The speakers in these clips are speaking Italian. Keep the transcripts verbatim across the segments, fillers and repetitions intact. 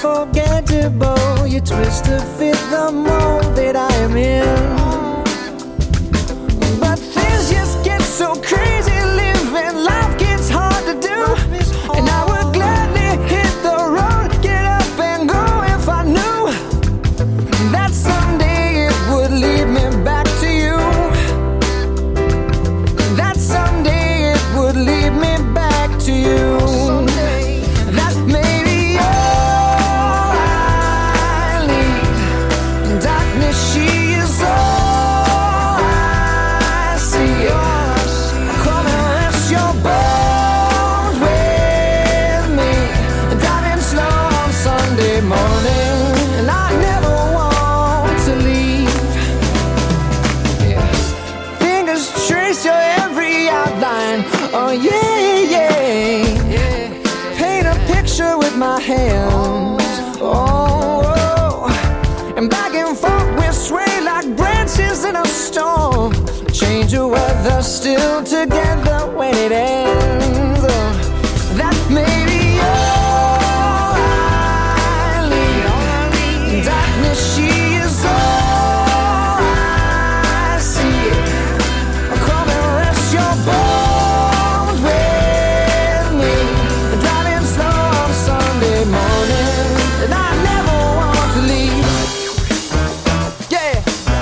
unforgettable. You twist to fit the mold that I am in. But things just get so crazy living. Life gets hard to do. And I would gladly hit the road, get up and go if I knew that someday it would lead me back to you. That someday it would lead me back to you. That maybe all I need. Darkness, she is all I see. Come and rest your bones with me. Driving slow on Sunday morning, and I never want to leave. Yeah. Fingers trace your every outline. Oh yeah, yeah, yeah. Paint a picture with my hands. Oh, oh. And back and forth we sway like branches in a storm. Change the weather, still together when it ends. Oh, that may be all I need. Darkness, she is all I see. Come and rest your bones with me. Driving slow on Sunday morning, and I never want to leave. Yeah.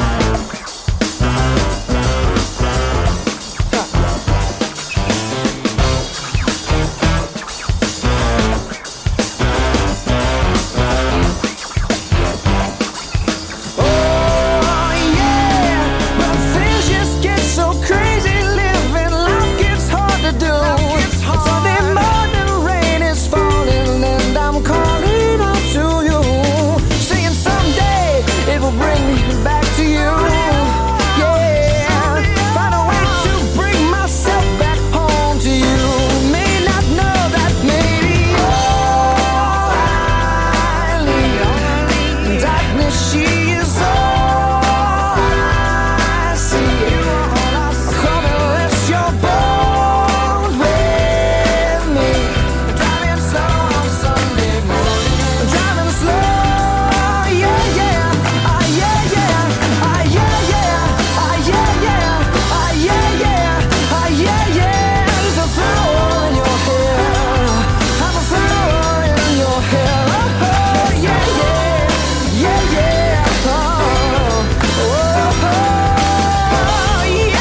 Oh yeah, but things just get so crazy living. Life gets hard to do. Sunday morning rain is falling, and I'm calling out to you, saying someday it will bring me back to you. Yeah, find a way to bring myself back home to you. May not know that maybe all I need. Darkness, she is all I see. Come and rest your bones with me. Driving slow on Sunday morning. Driving slow, yeah, yeah. Ah, yeah, yeah. Ah, yeah, yeah. Ah, yeah, yeah. Ah, yeah, yeah. Ah, yeah, yeah. There's a flower in your hair. I'm a flower in your hair. Oh, yeah, yeah. Yeah, yeah. Oh, oh, oh, yeah.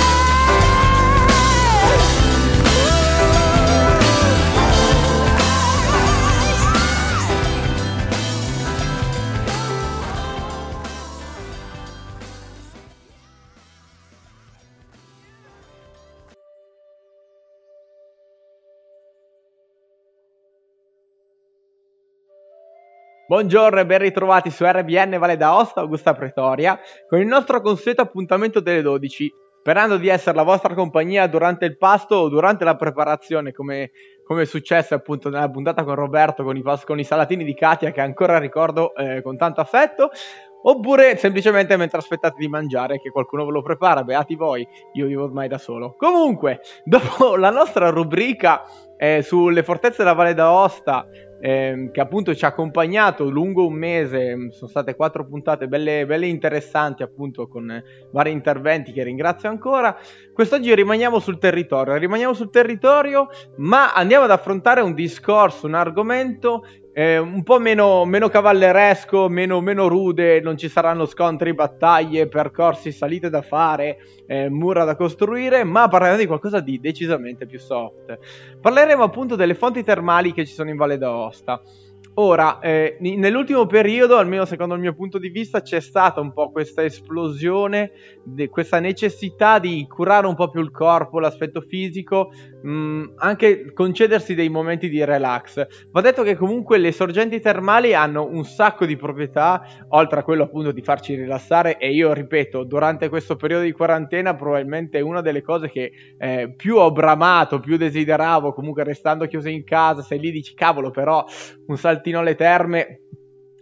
Buongiorno e ben ritrovati su R B N Valle d'Aosta, Augusta Pretoria, con il nostro consueto appuntamento delle dodici, sperando di essere la vostra compagnia durante il pasto o durante la preparazione, come, come è successo appunto nella puntata con Roberto, con i, pas- con i salatini di Katia, che ancora ricordo eh, con tanto affetto, oppure semplicemente mentre aspettate di mangiare, che qualcuno ve lo prepara, beati voi, io vivo ormai da solo. Comunque, dopo la nostra rubrica eh, sulle fortezze della Valle d'Aosta, ehm, che appunto ci ha accompagnato lungo un mese, sono state quattro puntate belle, belle interessanti appunto, con eh, vari interventi che ringrazio ancora. Quest'oggi rimaniamo sul territorio, rimaniamo sul territorio, ma andiamo ad affrontare un discorso, un argomento eh, un po' meno, meno cavalleresco, meno, meno rude. Non ci saranno scontri, battaglie, percorsi, salite da fare, eh, mura da costruire, ma parleremo di qualcosa di decisamente più soft. Parleremo appunto delle fonti termali che ci sono in Valle d'Aosta. Ora, eh, nell'ultimo periodo, almeno secondo il mio punto di vista, c'è stata un po' questa esplosione, di questa necessità di curare un po' più il corpo, l'aspetto fisico, mh, anche concedersi dei momenti di relax. Va detto che comunque le sorgenti termali hanno un sacco di proprietà, oltre a quello appunto di farci rilassare, e io ripeto, durante questo periodo di quarantena probabilmente è una delle cose che eh, più ho bramato, più desideravo, comunque restando chiuso in casa, sei lì dici cavolo, però un saltino alle terme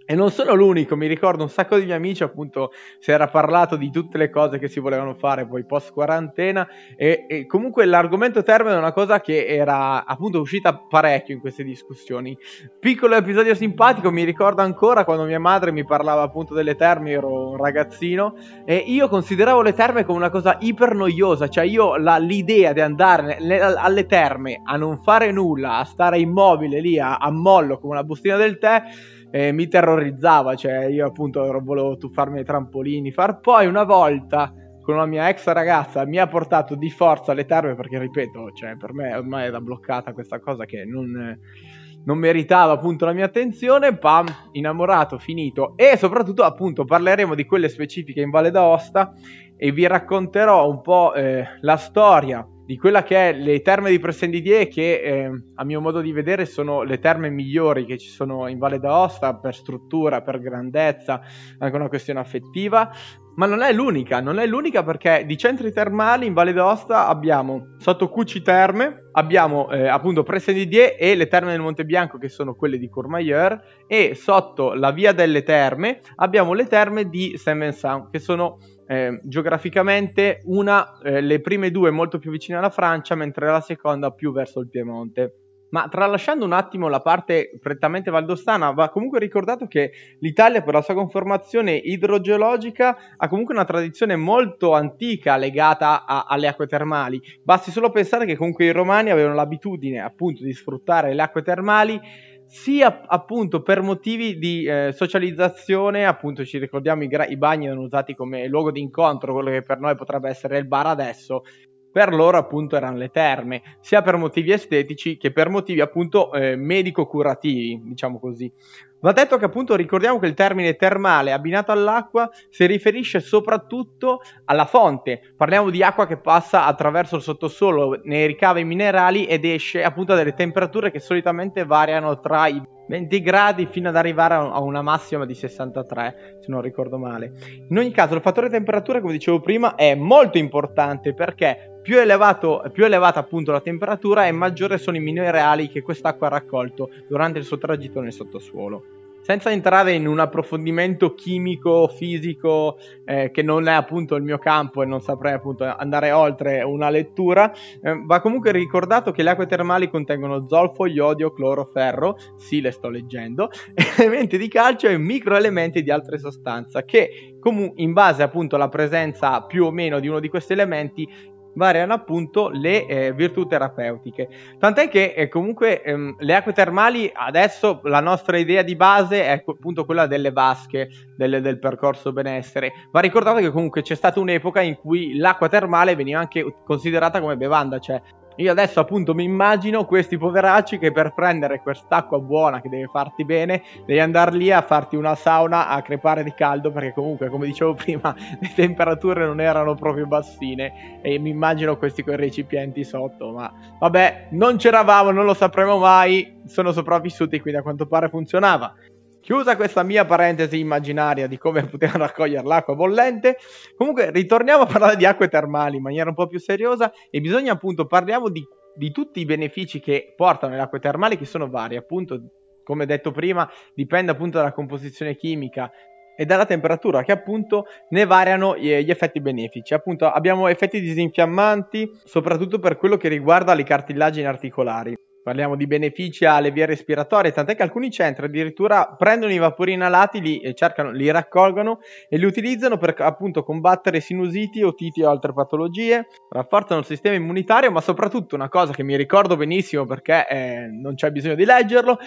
E non sono l'unico, mi ricordo un sacco di miei amici, appunto, si era parlato di tutte le cose che si volevano fare poi post quarantena e, e comunque l'argomento terme è una cosa che era appunto uscita parecchio in queste discussioni. Piccolo episodio simpatico, mi ricordo ancora quando mia madre mi parlava appunto delle terme, ero un ragazzino e io consideravo le terme come una cosa iper noiosa, cioè io la, l'idea di andare le, alle terme a non fare nulla, a stare immobile lì a, a mollo come una bustina del tè, Eh, mi terrorizzava, cioè io appunto volevo tuffarmi ai trampolini, far poi una volta con una mia ex ragazza mi ha portato di forza alle terme perché ripeto, cioè per me ormai era bloccata questa cosa che non, non meritava appunto la mia attenzione, pam, innamorato, finito. E soprattutto appunto parleremo di quelle specifiche in Valle d'Aosta e vi racconterò un po' eh, la storia di quella che è le terme di Pressendidier, che eh, a mio modo di vedere sono le terme migliori che ci sono in Valle d'Aosta per struttura, per grandezza, anche una questione affettiva, ma non è l'unica, non è l'unica perché di centri termali in Valle d'Aosta abbiamo sotto Cucci Terme, abbiamo eh, appunto Pressendidier e le terme del Monte Bianco che sono quelle di Courmayeur e sotto la Via delle Terme abbiamo le terme di Saint-Vincent che sono Eh, geograficamente una, eh, le prime due molto più vicine alla Francia, mentre la seconda più verso il Piemonte. Ma tralasciando un attimo la parte prettamente valdostana, va comunque ricordato che l'Italia per la sua conformazione idrogeologica ha comunque una tradizione molto antica legata a, alle acque termali. Basti solo pensare che comunque i romani avevano l'abitudine appunto di sfruttare le acque termali sia appunto per motivi di eh, socializzazione, appunto ci ricordiamo i, gra- i bagni erano usati come luogo di incontro, quello che per noi potrebbe essere il bar adesso, per loro appunto erano le terme, sia per motivi estetici che per motivi appunto eh, medico-curativi, diciamo così. Va detto che appunto ricordiamo che il termine termale abbinato all'acqua si riferisce soprattutto alla fonte, parliamo di acqua che passa attraverso il sottosuolo, ne ricava i minerali ed esce appunto a delle temperature che solitamente variano tra i venti gradi fino ad arrivare a una massima di sessantatré, se non ricordo male. In ogni caso il fattore temperatura, come dicevo prima, è molto importante perché più elevato, più elevata appunto la temperatura e maggiore sono i minerali che quest'acqua ha raccolto durante il suo tragitto nel sottosuolo. Senza entrare in un approfondimento chimico, fisico, eh, che non è appunto il mio campo e non saprei appunto andare oltre una lettura, eh, va comunque ricordato che le acque termali contengono zolfo, iodio, cloro, ferro, sì le sto leggendo, elementi di calcio e microelementi di altre sostanze che comu- in base appunto alla presenza più o meno di uno di questi elementi variano appunto le eh, virtù terapeutiche, tant'è che eh, comunque ehm, le acque termali adesso la nostra idea di base è appunto quella delle vasche del, del percorso benessere. Va ricordato che comunque c'è stata un'epoca in cui l'acqua termale veniva anche considerata come bevanda, cioè io adesso appunto mi immagino questi poveracci che per prendere quest'acqua buona che deve farti bene devi andare lì a farti una sauna a crepare di caldo, perché comunque come dicevo prima le temperature non erano proprio bassine e mi immagino questi con i recipienti sotto, ma vabbè, non c'eravamo, non lo sapremo mai, sono sopravvissuti, quindi a quanto pare funzionava. Chiusa questa mia parentesi immaginaria di come potevano raccogliere l'acqua bollente, comunque ritorniamo a parlare di acque termali in maniera un po' più seriosa e bisogna appunto parliamo di, di tutti i benefici che portano le acque termali, che sono vari, appunto come detto prima dipende appunto dalla composizione chimica e dalla temperatura che appunto ne variano gli effetti benefici. Appunto abbiamo effetti disinfiammanti soprattutto per quello che riguarda le cartilagini articolari. Parliamo di benefici alle vie respiratorie, tant'è che alcuni centri addirittura prendono i vapori inalati, li, e cercano, li raccolgono e li utilizzano per appunto combattere sinusiti, otiti o altre patologie, rafforzano il sistema immunitario, ma soprattutto una cosa che mi ricordo benissimo perché eh, non c'è bisogno di leggerlo,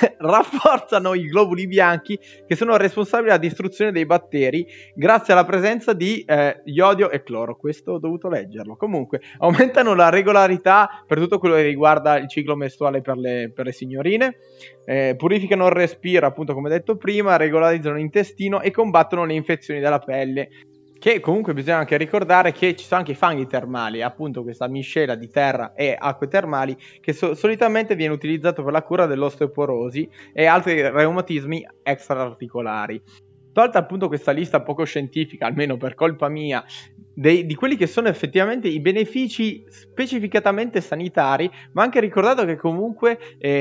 rafforzano i globuli bianchi che sono responsabili della distruzione dei batteri grazie alla presenza di eh, iodio e cloro. Questo ho dovuto leggerlo. Comunque aumentano la regolarità per tutto quello che riguarda il ciclo mestruale per le, per le signorine, eh, purificano il respiro appunto come detto prima, regolarizzano l'intestino e combattono le infezioni della pelle, che comunque bisogna anche ricordare che ci sono anche i fanghi termali, appunto questa miscela di terra e acque termali che so- solitamente viene utilizzato per la cura dell'osteoporosi e altri reumatismi extraarticolari. Tolta appunto questa lista poco scientifica, almeno per colpa mia, dei, di quelli che sono effettivamente i benefici specificatamente sanitari, ma anche ricordato che comunque eh,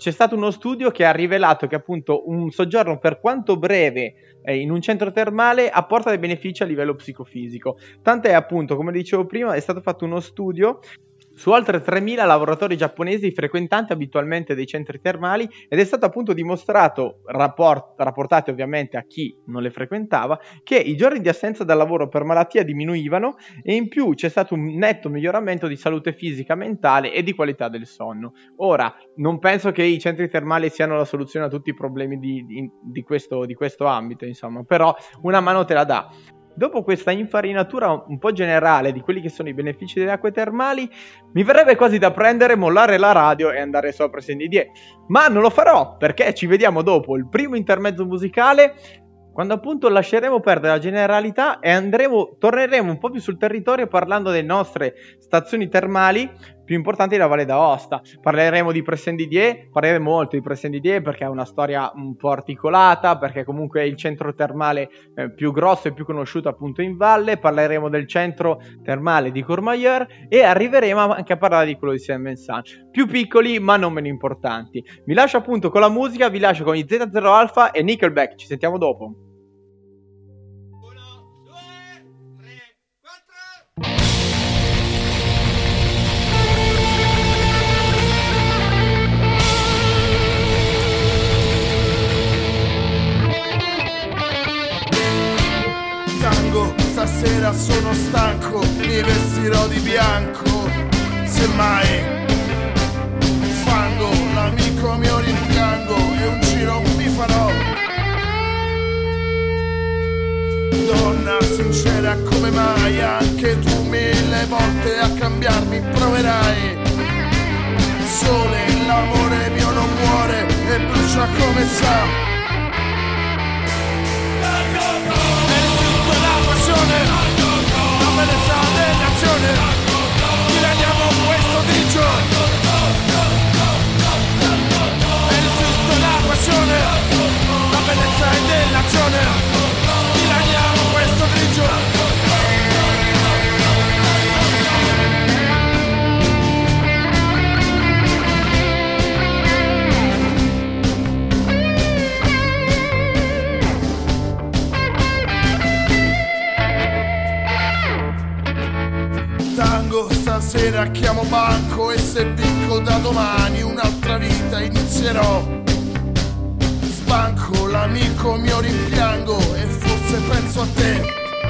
c'è stato uno studio che ha rivelato che appunto un soggiorno per quanto breve eh, in un centro termale apporta dei benefici a livello psicofisico. Tant'è appunto, come dicevo prima, è stato fatto uno studio su oltre tremila lavoratori giapponesi frequentanti abitualmente dei centri termali ed è stato appunto dimostrato, rapport- rapportati ovviamente a chi non le frequentava, che i giorni di assenza dal lavoro per malattia diminuivano e in più c'è stato un netto miglioramento di salute fisica, mentale e di qualità del sonno. Ora, non penso che i centri termali siano la soluzione a tutti i problemi di, di, di, questo, di questo ambito, insomma, però una mano te la dà. Dopo questa infarinatura un po' generale di quelli che sono i benefici delle acque termali, mi verrebbe quasi da prendere, mollare la radio e andare sopra S N D E. Ma non lo farò, perché ci vediamo dopo il primo intermezzo musicale, quando appunto lasceremo perdere la generalità e andremo, torneremo un po' più sul territorio parlando delle nostre stazioni termali più importanti della Valle d'Aosta. Parleremo di Pre-S N D E, parleremo molto di Pre-S N D E perché ha una storia un po' articolata, perché comunque è il centro termale eh, più grosso e più conosciuto appunto in valle. Parleremo del centro termale di Courmayeur e arriveremo anche a parlare di quello di Saint-Vincent, più piccoli ma non meno importanti. Vi lascio appunto con la musica, vi lascio con gli Z zero Alpha e Nickelback, ci sentiamo dopo. Stasera sono stanco, mi vestirò di bianco, semmai fango, l'amico mio rimpiango e un giro mi farò. Donna sincera come mai, anche tu mille volte a cambiarmi proverai. Sole, l'amore mio non muore e brucia come sa. La bellezza dell'azione, dilaniamo questo grigio. E l'istinto e la passione, la bellezza dell'azione, dilaniamo questo grigio. Stasera chiamo banco e se vinco da domani un'altra vita inizierò. Sbanco, l'amico mio rimpiango e forse penso a te.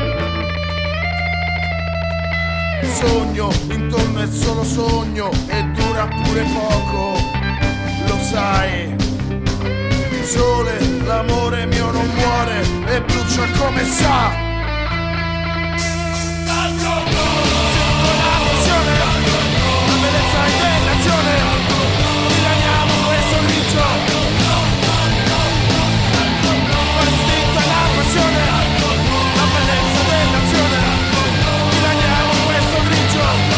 Sogno, intorno è solo sogno e dura pure poco, lo sai. Sole, l'amore mio non muore e brucia come sa. La bellezza dell'azione, dilaniamo questo grigio. L'istinto e la passione, la bellezza dell'azione, dilaniamo questo grigio.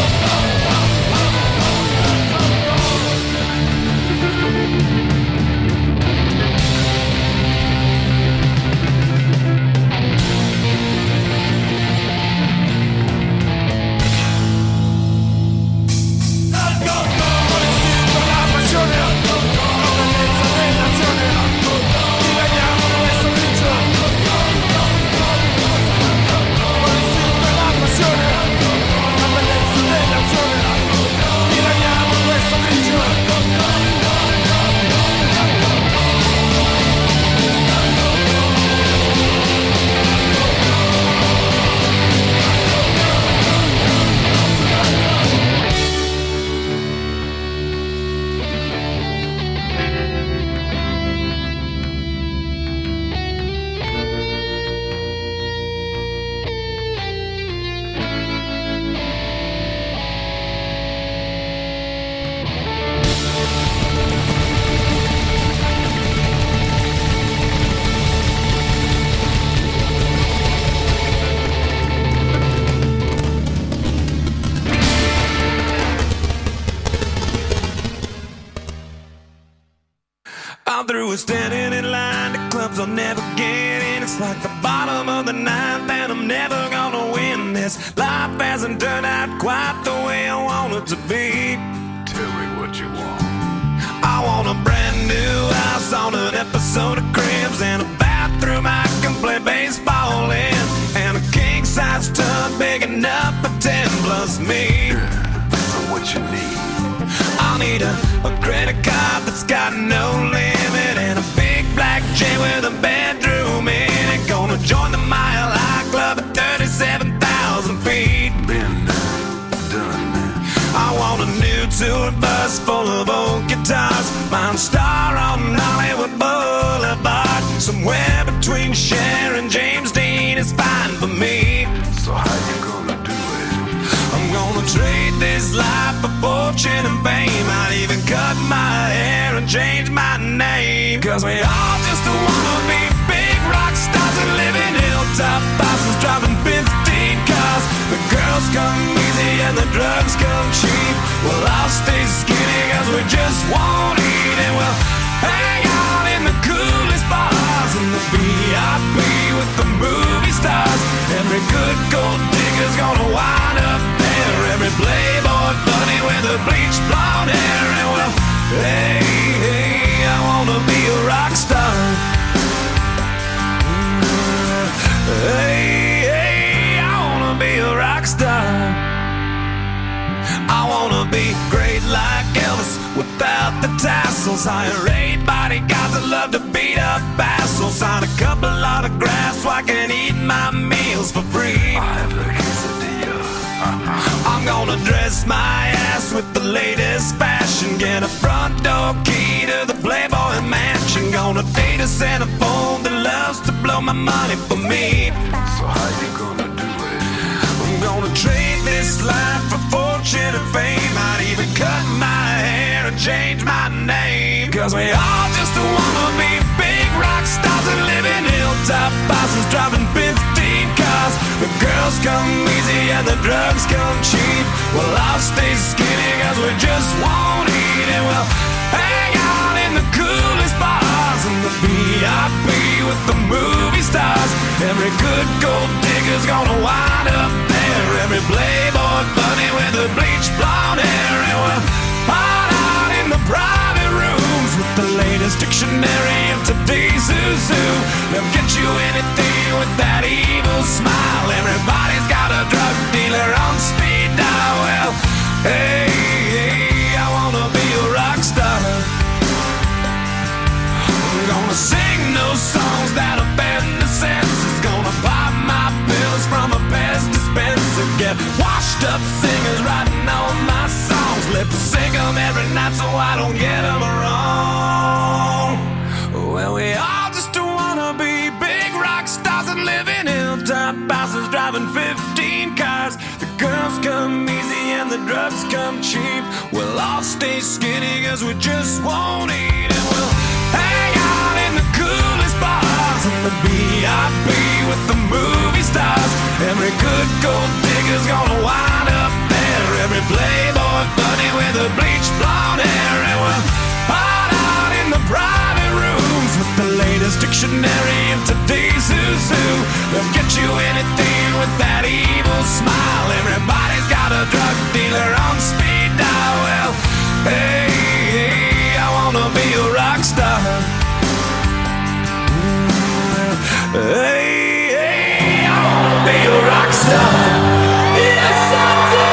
Standing in line, the clubs I'll never get in. It's like the bottom of the ninth and I'm never gonna win this. Life hasn't turned out quite the way I want it to be. Tell me what you want. I want a brand house on an episode of Cribs, and a bathroom I can play baseball in, and a king-size tub big enough for ten plus me. So what you need? I'll need a, a credit card that's got no limit, and a big black jet with a bedroom in it. Gonna join the Mile High Club at thirty-seven thousand feet. Been done. I want a new tour bus full of old guitars, Mount Star on Hollywood Boulevard. Somewhere between Cher and James Dean is fine for me. So how you gonna do it? I'm gonna trade this life for fortune and fame. I'd even cut my hair and change my name. Cause we all just wanna be big rock stars and live in hilltop houses, driving fifteen cars. The girls come easy and the drugs come cheap. Well, I'll stay skinny cause we just won't eat, and we'll hang out in the coolest bars and the V I P with the movie stars. Every good gold digger's gonna wind up there, every playboy bunny with the bleached blonde hair. And well, hey, hey, I wanna be a rock star. Hey, hey, I wanna be a rock star. I wanna be great like Elvis without the tassels. Hire eight bodyguards that love to beat up assholes. Sign a couple autographs so I can eat my meals for free. I have a quesadilla. I'm gonna dress my ass with the latest fashion, get a front door key to the Playboy Mansion. Gonna date a centerfold that loves to blow my money for me. So how you gonna do it? I'm gonna trade this life for fortune and fame. I'd even cut my hair and change my name. Cause we all just wanna be big rock stars and live in hilltop houses, driving fifteen cars. The girls come easy and the drugs come cheap. Well, I'll stay skinny cause we just won't eat, and we'll hang out in the coolest bars and the V I P with the movie stars. Every good gold digger's gonna wind up there, every playboy bunny with the bleached blonde hair. And we'll hide out in the private rooms with the latest dictionary of today's who's who. They'll get you anything with that evil smile. Everybody's got a drug dealer on speed dial. Well, hey, hey, I wanna be a rock star. I'm gonna sing those songs that offend the senses. Gonna pop my pills from a Pez dispenser. Get washed up singers writing all my songs. Lip sync them every night so I don't get them wrong. Well, we all just wanna be big rock stars and live in hilltop houses, driving fifteen cars. The girls come easy and the drugs come cheap. We'll all stay skinny cause we just won't eat, and we'll hang out in the coolest bars and the V I P with the movie stars. Every good gold digger's gonna wind up there, every playboy bunny with the bleached blonde hair. And we'll hide out in the private rooms with the latest dictionary of today's who's who. They'll get you anything with that evil smile. Everybody's got a drug dealer on speed dial. Well, hey, hey, I wanna be a rock star. Hey, hey, I wanna be a rock star. Yes, I do.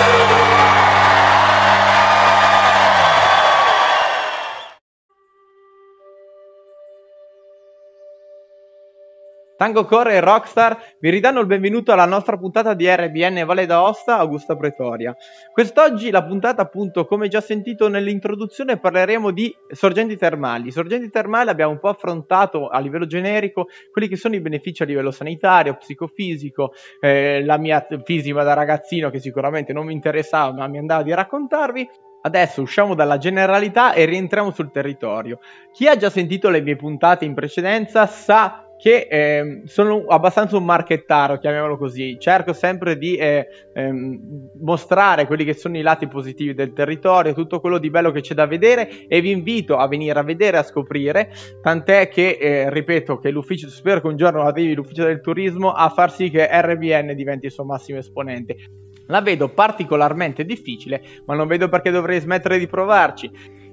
Tango Core e Rockstar vi ridanno il benvenuto alla nostra puntata di R B N Valle d'Aosta Augusta Pretoria. Quest'oggi la puntata, appunto, come già sentito nell'introduzione, parleremo di sorgenti termali. Sorgenti termali abbiamo un po' affrontato a livello generico quelli che sono i benefici a livello sanitario, psicofisico, eh, la mia fisica da ragazzino che sicuramente non mi interessava ma mi andava di raccontarvi. Adesso usciamo dalla generalità e rientriamo sul territorio. Chi ha già sentito le mie puntate in precedenza sa che eh, sono abbastanza un marchettaro, chiamiamolo così. Cerco sempre di eh, ehm, mostrare quelli che sono i lati positivi del territorio, tutto quello di bello che c'è da vedere, e vi invito a venire a vedere e a scoprire, tant'è che, eh, ripeto, che l'ufficio, spero che un giorno arrivi l'ufficio del turismo a far sì che R B N diventi il suo massimo esponente. La vedo particolarmente difficile, ma non vedo perché dovrei smettere di provarci.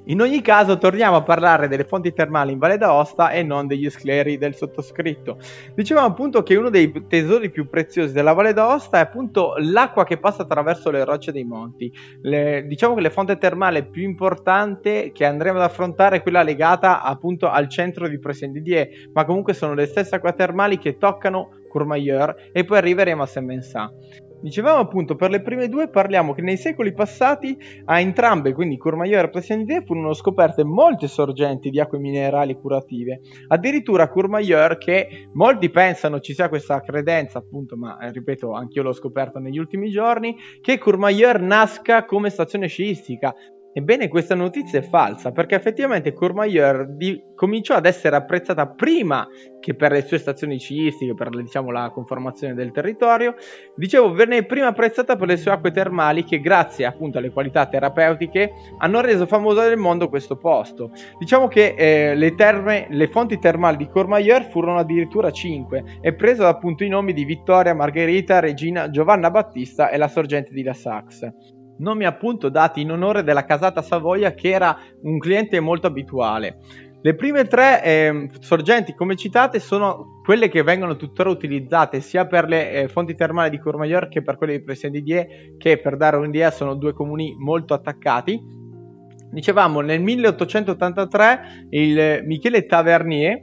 In ogni caso torniamo a parlare delle fonti termali in Valle d'Aosta e non degli scleri del sottoscritto. Dicevamo appunto che uno dei tesori più preziosi della Valle d'Aosta è appunto l'acqua che passa attraverso le rocce dei monti. Le, diciamo che la fonte termale più importante che andremo ad affrontare è quella legata appunto al centro di Presles-en-Didier, ma comunque sono le stesse acque termali che toccano Courmayeur e poi arriveremo a Saint-Vincent. Dicevamo appunto, per le prime due parliamo che nei secoli passati a entrambe, quindi Courmayeur e Presles-en-Didier, furono scoperte molte sorgenti di acque minerali curative. Addirittura Courmayeur, che molti pensano ci sia questa credenza appunto, ma eh, ripeto, anch'io l'ho scoperto negli ultimi giorni, che Courmayeur nasca come stazione sciistica. Ebbene, questa notizia è falsa, perché effettivamente Courmayeur di, cominciò ad essere apprezzata prima che per le sue stazioni sciistiche, per diciamo la conformazione del territorio. Dicevo, venne prima apprezzata per le sue acque termali che, grazie appunto alle qualità terapeutiche, hanno reso famoso nel mondo questo posto. Diciamo che eh, le terme, le fonti termali di Courmayeur furono addirittura cinque e presero appunto i nomi di Vittoria, Margherita, Regina, Giovanna Battista e la sorgente di La Saxe. Nomi appunto dati in onore della casata Savoia, che era un cliente molto abituale. Le prime tre eh, sorgenti come citate sono quelle che vengono tuttora utilizzate sia per le eh, fonti termali di Courmayeur che per quelle di Presles-en-Didier, che per dare un'idea sono due comuni molto attaccati. Dicevamo, nel milleottocentottantatré il Michele Tavernier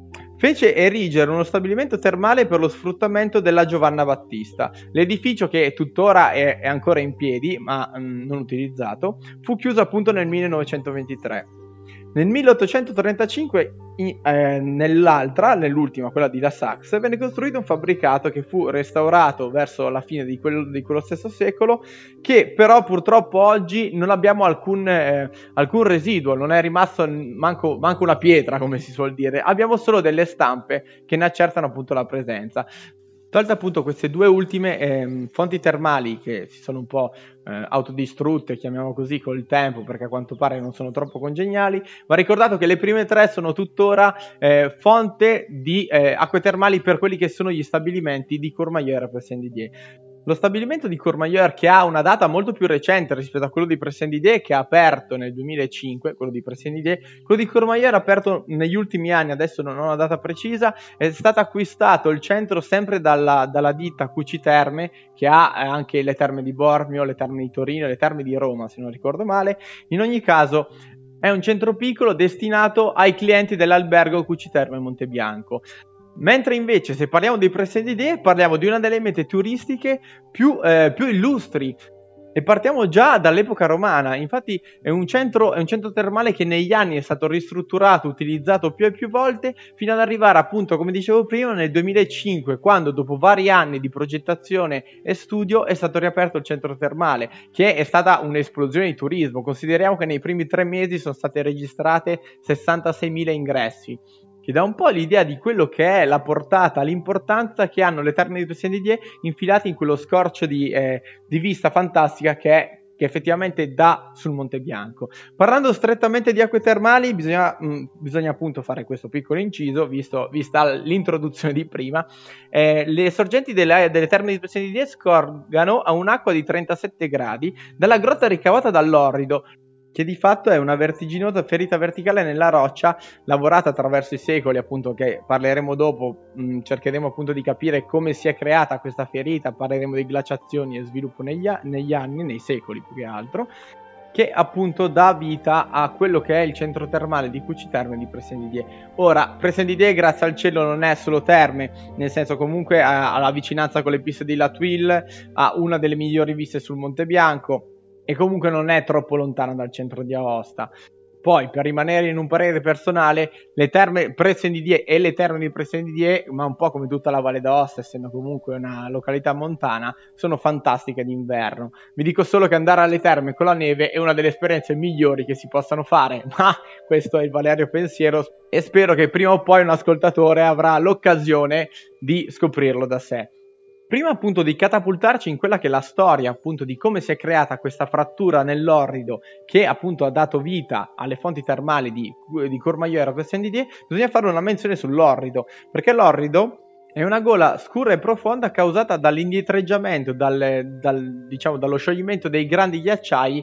fece erigere uno stabilimento termale per lo sfruttamento della Giovanna Battista. L'edificio, che tuttora è, è ancora in piedi ma mh, non utilizzato, fu chiuso appunto nel millenovecentoventitré. Nel milleottocentotrentacinque in, eh, nell'altra, nell'ultima, quella di La Saxe, venne costruito un fabbricato che fu restaurato verso la fine di quello, di quello stesso secolo, che però purtroppo oggi non abbiamo alcun, eh, alcun residuo, non è rimasto manco, manco una pietra, come si suol dire, abbiamo solo delle stampe che ne accertano appunto la presenza. Tolte appunto queste due ultime eh, fonti termali che si sono un po' eh, autodistrutte, chiamiamo così, col tempo, perché a quanto pare non sono troppo congeniali, va ricordato che le prime tre sono tuttora eh, fonte di eh, acque termali per quelli che sono gli stabilimenti di Courmayeur e Presles-en-Didier. Lo stabilimento di Courmayeur, che ha una data molto più recente rispetto a quello di Presles-en-Didier, che ha aperto nel duemilacinque, quello di Presles-en-Didier, quello di Courmayeur ha aperto negli ultimi anni, adesso non ho una data precisa, è stato acquistato il centro sempre dalla, dalla ditta Q C Terme, che ha anche le terme di Bormio, le terme di Torino, le terme di Roma, se non ricordo male. In ogni caso è un centro piccolo destinato ai clienti dell'albergo Q C Terme Montebianco. Mentre invece, se parliamo di Presles-en-Didier, parliamo di una delle mete turistiche più, eh, più illustri, e partiamo già dall'epoca romana. Infatti è un centro, è un centro termale che negli anni è stato ristrutturato, utilizzato più e più volte, fino ad arrivare appunto, come dicevo prima, nel duemilacinque, quando dopo vari anni di progettazione e studio è stato riaperto il centro termale, che è stata un'esplosione di turismo. Consideriamo che nei primi tre mesi sono state registrate sessantaseimila ingressi, che dà un po' l'idea di quello che è la portata, l'importanza che hanno le terme di Presles-en-Didier infilate in quello scorcio di, eh, di vista fantastica che, è, che effettivamente dà sul Monte Bianco. Parlando strettamente di acque termali, bisogna, mh, bisogna appunto fare questo piccolo inciso, visto, vista l'introduzione di prima. Eh, le sorgenti delle, delle terme di Presles-en-Didier scorgano a un'acqua di trentasette gradi dalla grotta ricavata dall'Orrido, che di fatto è una vertiginosa ferita verticale nella roccia, lavorata attraverso i secoli, appunto, che parleremo dopo. Mh, cercheremo appunto di capire come si è creata questa ferita, parleremo di glaciazioni e sviluppo negli, a- negli anni, nei secoli più che altro, che appunto dà vita a quello che è il centro termale di Q C Terme di Presles-en-Didier. Ora, Presles-en-Didier, grazie al cielo, non è solo terme, nel senso comunque ha, ha la vicinanza con le piste di La Tuile, ha una delle migliori viste sul Monte Bianco, e comunque non è troppo lontana dal centro di Aosta. Poi, per rimanere in un parere personale, le terme Presles-en-Didier e le terme di Presles-en-Didier, ma un po' come tutta la Valle d'Aosta, essendo comunque una località montana, sono fantastiche d'inverno. Vi dico solo che andare alle terme con la neve è una delle esperienze migliori che si possano fare, ma questo è il Valerio pensiero e spero che prima o poi un ascoltatore avrà l'occasione di scoprirlo da sé. Prima appunto di catapultarci in quella che è la storia appunto di come si è creata questa frattura nell'Orrido, che appunto ha dato vita alle fonti termali di, di Courmayeur e Presles-en-Didier, bisogna fare una menzione sull'Orrido, perché l'Orrido è una gola scura e profonda causata dall'indietreggiamento, dal, dal, diciamo, dallo scioglimento dei grandi ghiacciai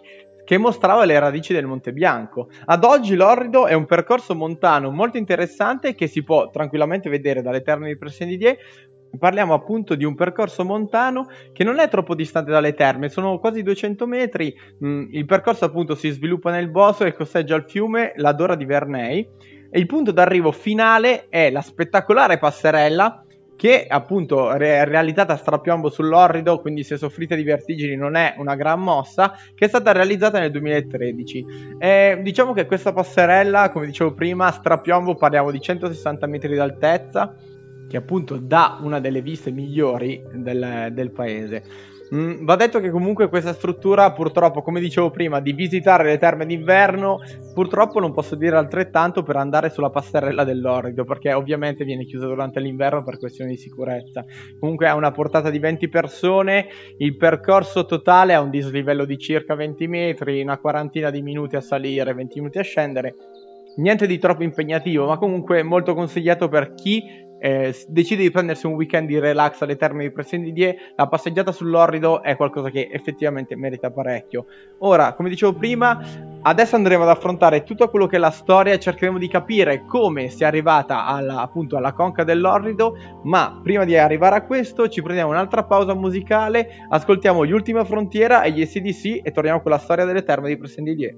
che mostrava le radici del Monte Bianco. Ad oggi l'Orrido è un percorso montano molto interessante che si può tranquillamente vedere dalle Terme di Pressendidier. Parliamo appunto di un percorso montano che non è troppo distante dalle terme, sono quasi duecento metri. Mm, il percorso appunto si sviluppa nel bosco e costeggia il fiume l'Adora di Verney, e il punto d'arrivo finale è la spettacolare passerella che appunto è realizzata a strapiombo sull'Orrido, quindi se soffrite di vertigini non è una gran mossa, che è stata realizzata nel duemilatredici. E diciamo che questa passerella, come dicevo prima, a strapiombo parliamo di centosessanta metri d'altezza, che appunto dà una delle viste migliori del, del paese. Mm, va detto che comunque questa struttura, purtroppo, come dicevo prima, di visitare le terme d'inverno, purtroppo non posso dire altrettanto per andare sulla passerella dell'Orrido, perché ovviamente viene chiusa durante l'inverno per questioni di sicurezza. Comunque ha una portata di venti persone, il percorso totale ha un dislivello di circa venti metri, una quarantina di minuti a salire, venti minuti a scendere. Niente di troppo impegnativo, ma comunque molto consigliato per chi Eh, decide di prendersi un weekend di relax alle Terme di Pressendidier. La passeggiata sull'Orrido è qualcosa che effettivamente merita parecchio. Ora, come dicevo prima, adesso andremo ad affrontare tutto quello che è la storia e cercheremo di capire come si è arrivata alla, appunto alla conca dell'Orrido, ma prima di arrivare a questo ci prendiamo un'altra pausa musicale, ascoltiamo Gli Ultima Frontiera e gli A C D C e torniamo con la storia delle Terme di Pressendidier.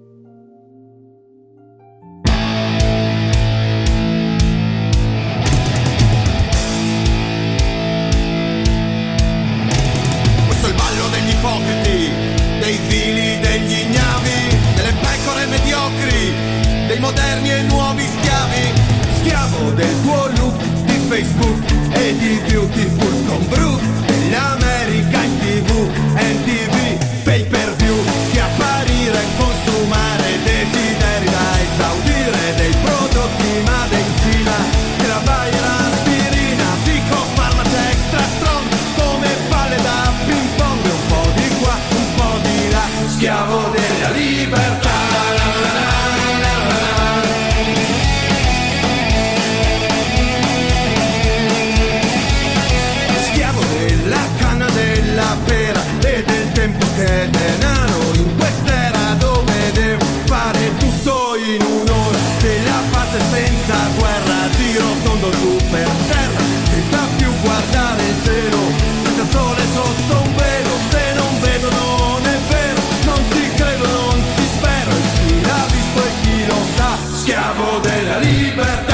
Ipocriti, dei fili, degli ignavi, delle pecore mediocri, dei moderni e nuovi schiavi. Schiavo del tuo look di Facebook e di Beautiful con Brooke, dell'America in tv, M T V, pay per view, di apparire e consumare desideri da esaudire, dei prodotti made in Cina, della Bayer aspirina, psicofarmaci extra strong, come palle da ping pong. Schiavo della libertà. Schiavo della canna, della pera e del tempo che è denaro. In quest'era dove devo fare tutto in un'ora, della pace senza guerra, giro tondo su per terra, senza più guardare il cielo, senza sole sotto un velo. Se non vedo non è vero, non ci credo, non ci spero, e chi l'ha visto e chi lo sa, schiavo della libertà.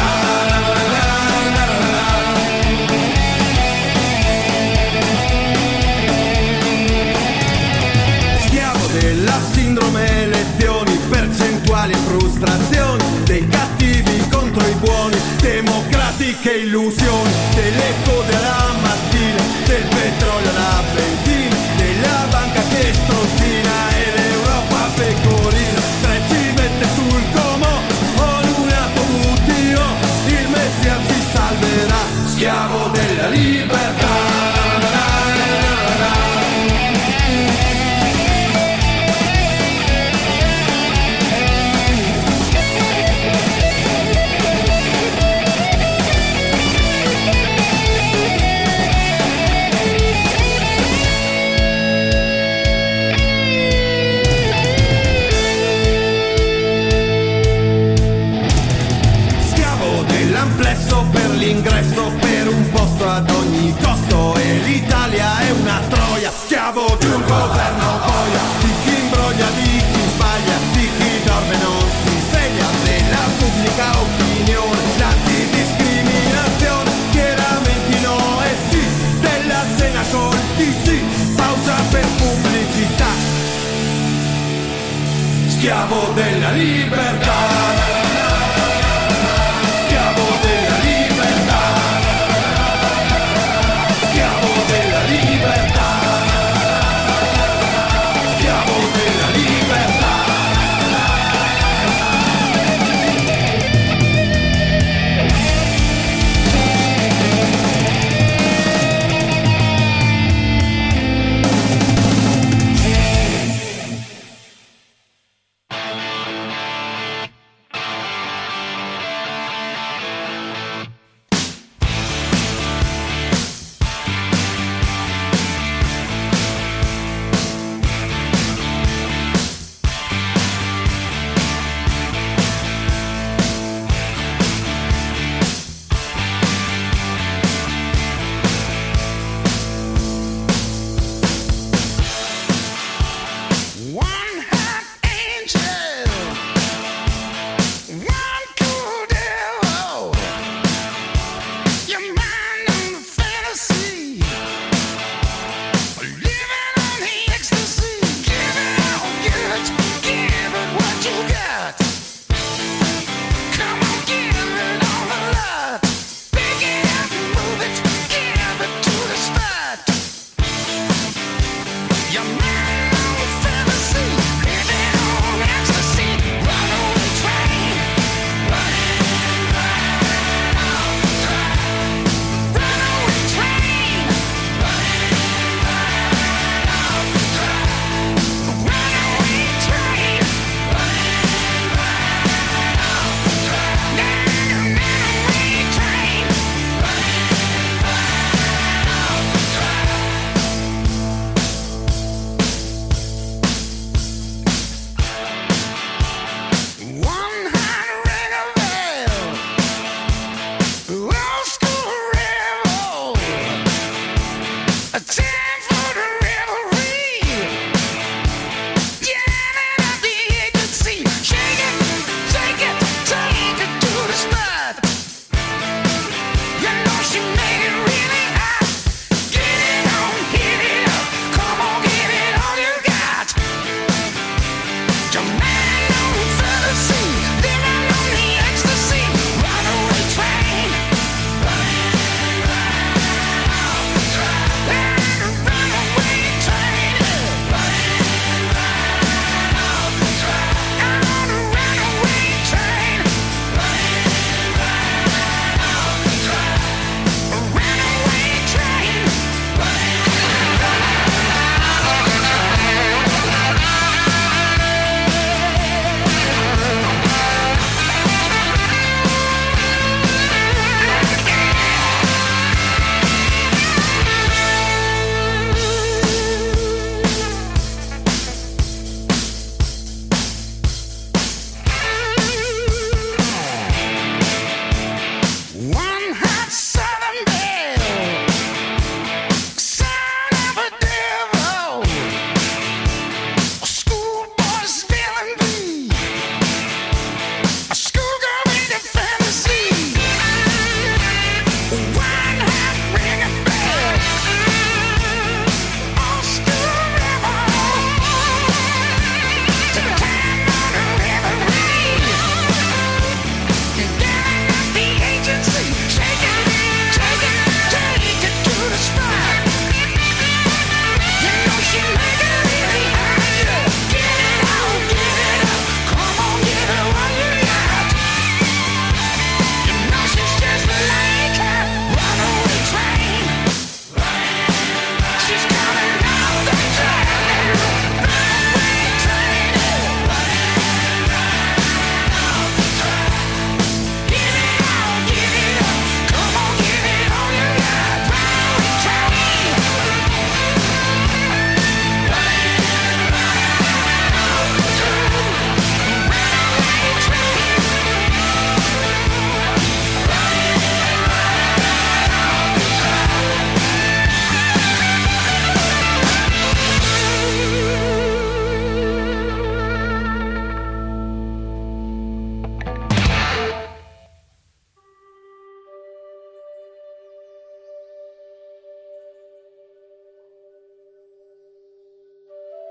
Schiavo della sindrome, lezioni, percentuali e frustrazioni, dei cattivi contro i buoni, democratiche illusioni, delle code alla mattina, del petrolio alla benzina, della banca che strozzina e l'Europa pecorina, tre civette sul como, ognuna comutio, il Messia ci salverà, schiavo della libertà. Per l'ingresso, per un posto ad ogni costo, e l'Italia è una troia, schiavo di un governo boia, di chi imbroglia, di chi sbaglia, di chi dorme non si sveglia, della pubblica opinione, l'antidiscriminazione, schieramenti no e sì, della cena col T C, pausa per pubblicità, schiavo della libertà.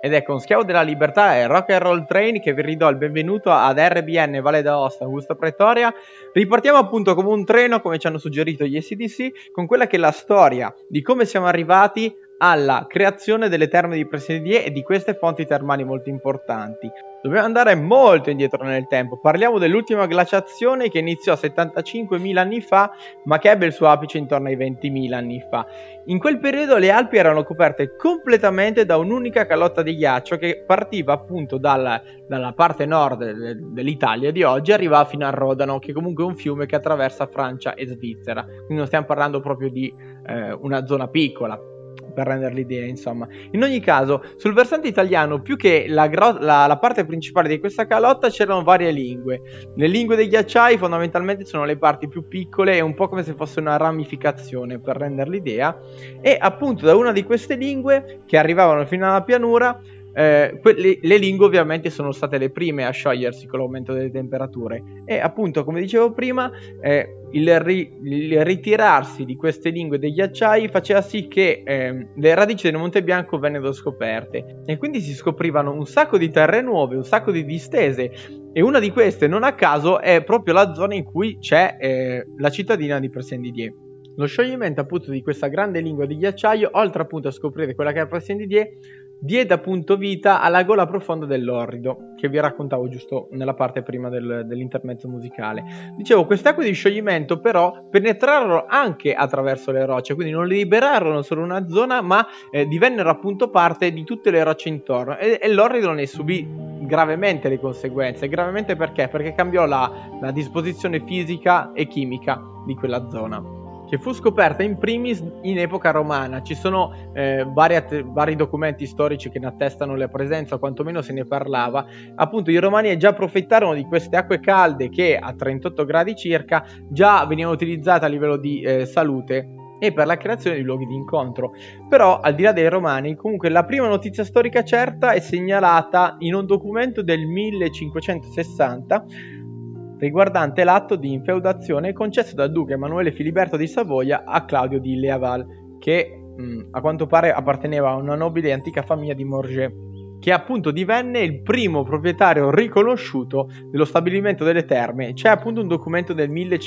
Ed è con Schiavo della Libertà e Rock and Roll Train che vi ridò il benvenuto ad R B N Valle d'Aosta, Augusta Pretoria. Ripartiamo appunto come un treno, come ci hanno suggerito gli A C D C, con quella che è la storia di come siamo arrivati alla creazione delle terme di Pressindier e di queste fonti termali molto importanti. Dobbiamo andare molto indietro nel tempo. Parliamo dell'ultima glaciazione che iniziò settantacinquemila anni fa, ma che ebbe il suo apice intorno ai ventimila anni fa. In quel periodo le Alpi erano coperte completamente da un'unica calotta di ghiaccio che partiva appunto dalla, dalla parte nord de, dell'Italia di oggi e arrivava fino al Rodano, che comunque è un fiume che attraversa Francia e Svizzera. Quindi non stiamo parlando proprio di eh, una zona piccola, per rendere l'idea, insomma. In ogni caso, sul versante italiano, più che la, gro- la, la parte principale di questa calotta, c'erano varie lingue. Le lingue dei ghiacciai fondamentalmente sono le parti più piccole, è un po' come se fosse una ramificazione, per rendere l'idea, e appunto da una di queste lingue, che arrivavano fino alla pianura, Eh, que- le lingue ovviamente sono state le prime a sciogliersi con l'aumento delle temperature e appunto, come dicevo prima, eh, il, ri- il ritirarsi di queste lingue dei ghiacciai faceva sì che eh, le radici del Monte Bianco vennero scoperte e quindi si scoprivano un sacco di terre nuove, un sacco di distese, e una di queste, non a caso, è proprio la zona in cui c'è eh, la cittadina di Pressindier. Lo scioglimento appunto di questa grande lingua di ghiacciaio, oltre appunto a scoprire quella che è Pressindier, diede appunto vita alla gola profonda dell'Orrido, che vi raccontavo giusto nella parte prima del, dell'intermezzo musicale. Dicevo, queste acque di scioglimento però penetrarono anche attraverso le rocce, quindi non liberarono solo una zona, ma eh, divennero appunto parte di tutte le rocce intorno, e, e l'Orrido ne subì gravemente le conseguenze. Gravemente perché? Perché cambiò la, la disposizione fisica e chimica di quella zona, che fu scoperta in primis in epoca romana. Ci sono eh, vari, att- vari documenti storici che ne attestano la presenza, o quantomeno se ne parlava. Appunto, i romani già approfittarono di queste acque calde che a trentotto gradi circa già venivano utilizzate a livello di eh, salute e per la creazione di luoghi di incontro. Però, al di là dei romani, comunque la prima notizia storica certa è segnalata in un documento del millecinquecentosessanta riguardante l'atto di infeudazione concesso dal duca Emanuele Filiberto di Savoia a Claudio di Leaval, che mh, a quanto pare apparteneva a una nobile e antica famiglia di Morges, che appunto divenne il primo proprietario riconosciuto dello stabilimento delle terme. C'è appunto un documento del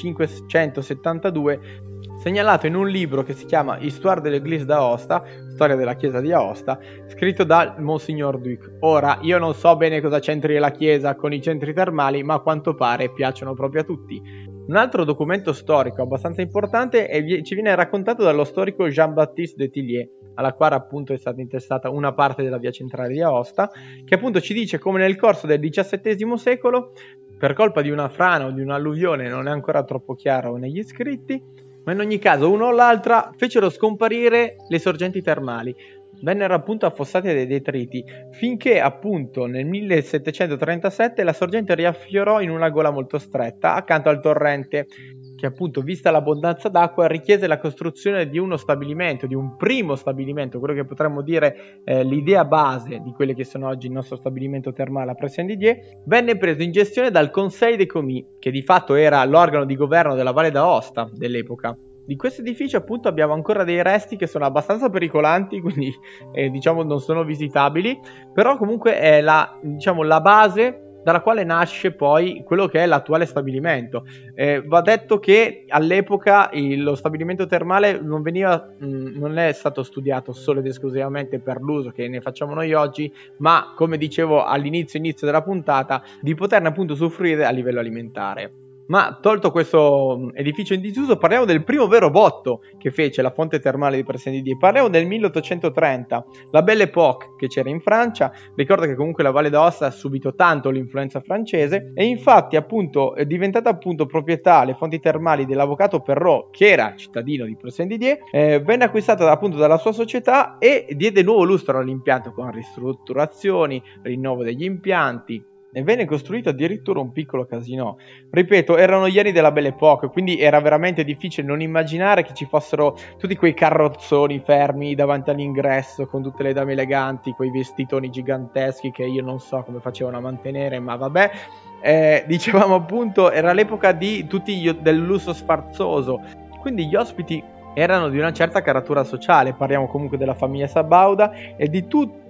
millecinquecentosettantadue segnalato in un libro che si chiama Histoire de l'Église d'Aosta, storia della chiesa di Aosta, scritto da Monsignor Duc. Ora, io non so bene cosa c'entri la chiesa con i centri termali, ma a quanto pare piacciono proprio a tutti. Un altro documento storico abbastanza importante è, ci viene raccontato dallo storico Jean-Baptiste de Tillier, alla quale appunto è stata intestata una parte della via centrale di Aosta, che appunto ci dice come nel corso del diciassettesimo secolo, per colpa di una frana o di un'alluvione, non è ancora troppo chiaro negli scritti, ma in ogni caso uno o l'altra fecero scomparire le sorgenti termali, vennero appunto affossati dai detriti, finché appunto nel millesettecentotrentasette la sorgente riaffiorò in una gola molto stretta accanto al torrente, che appunto, vista l'abbondanza d'acqua, richiese la costruzione di uno stabilimento, di un primo stabilimento, quello che potremmo dire eh, l'idea base di quelli che sono oggi il nostro stabilimento termale a Pressindier. Venne preso in gestione dal Conseil des Commis, che di fatto era l'organo di governo della Valle d'Aosta dell'epoca. Di questo edificio appunto abbiamo ancora dei resti che sono abbastanza pericolanti, quindi eh, diciamo non sono visitabili, però comunque è la, diciamo, la base dalla quale nasce poi quello che è l'attuale stabilimento. Eh, va detto che all'epoca il, lo stabilimento termale non veniva, mh, non è stato studiato solo ed esclusivamente per l'uso che ne facciamo noi oggi, ma come dicevo all'inizio inizio della puntata, di poterne appunto usufruire a livello alimentare. Ma tolto questo edificio in disuso, parliamo del primo vero botto che fece la fonte termale di Pressindier. Parliamo del milleottocentotrenta, la Belle Époque che c'era in Francia. Ricordo che comunque la Valle d'Aosta ha subito tanto l'influenza francese e infatti appunto è diventata appunto proprietà le fonti termali dell'avvocato Perrault, che era cittadino di Pressindier, eh, venne acquistata appunto dalla sua società e diede nuovo lustro all'impianto con ristrutturazioni, rinnovo degli impianti, e venne costruito addirittura un piccolo casinò. Ripeto, erano gli anni della Belle Époque, quindi era veramente difficile non immaginare che ci fossero tutti quei carrozzoni fermi davanti all'ingresso con tutte le dame eleganti, quei vestitoni giganteschi che io non so come facevano a mantenere, ma vabbè. Eh, dicevamo appunto, era l'epoca di tutti gli, del lusso sfarzoso, quindi gli ospiti erano di una certa caratura sociale. Parliamo comunque della famiglia Sabauda e di tutte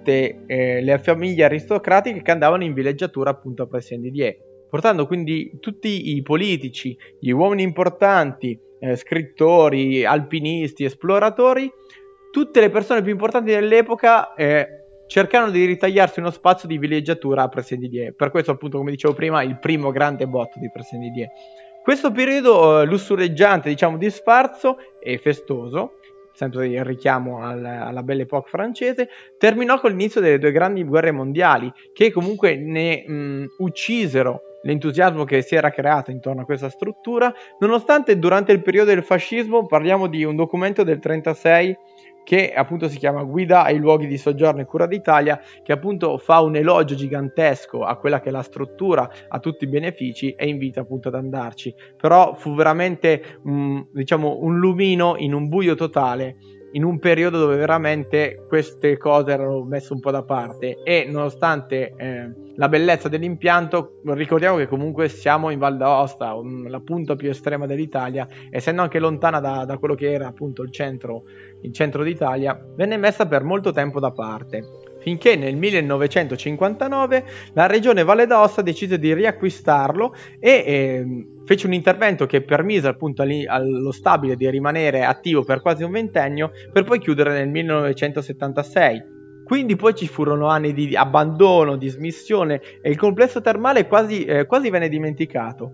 tutte eh, le famiglie aristocratiche che andavano in villeggiatura appunto a Pressendidier, portando quindi tutti i politici, gli uomini importanti, eh, scrittori, alpinisti, esploratori, tutte le persone più importanti dell'epoca eh, cercarono di ritagliarsi uno spazio di villeggiatura a Pressendidier. Per questo appunto, come dicevo prima, il primo grande botto di Pressendidier. Questo periodo eh, lussureggiante, diciamo di sfarzo e festoso, sempre il richiamo al, alla Belle Époque francese, terminò con l'inizio delle due grandi guerre mondiali, che comunque ne mh, uccisero l'entusiasmo che si era creato intorno a questa struttura, nonostante durante il periodo del fascismo, parliamo di un documento del trentasei che appunto si chiama Guida ai luoghi di soggiorno e cura d'Italia, che appunto fa un elogio gigantesco a quella che è la struttura, a tutti i benefici, e invita appunto ad andarci. Però fu veramente um, diciamo un lumino in un buio totale, in un periodo dove veramente queste cose erano messe un po' da parte, e nonostante eh, la bellezza dell'impianto, ricordiamo che comunque siamo in Val d'Aosta, um, la punta più estrema dell'Italia, essendo anche lontana da, da quello che era appunto il centro, il centro d'Italia, venne messa per molto tempo da parte, finché nel millenovecentocinquantanove la regione Valle d'Aosta decise di riacquistarlo e eh, fece un intervento che permise appunto allo stabile di rimanere attivo per quasi un ventennio, per poi chiudere nel millenovecentosettantasei. Quindi poi ci furono anni di abbandono, dismissione, e il complesso termale quasi, eh, quasi venne dimenticato.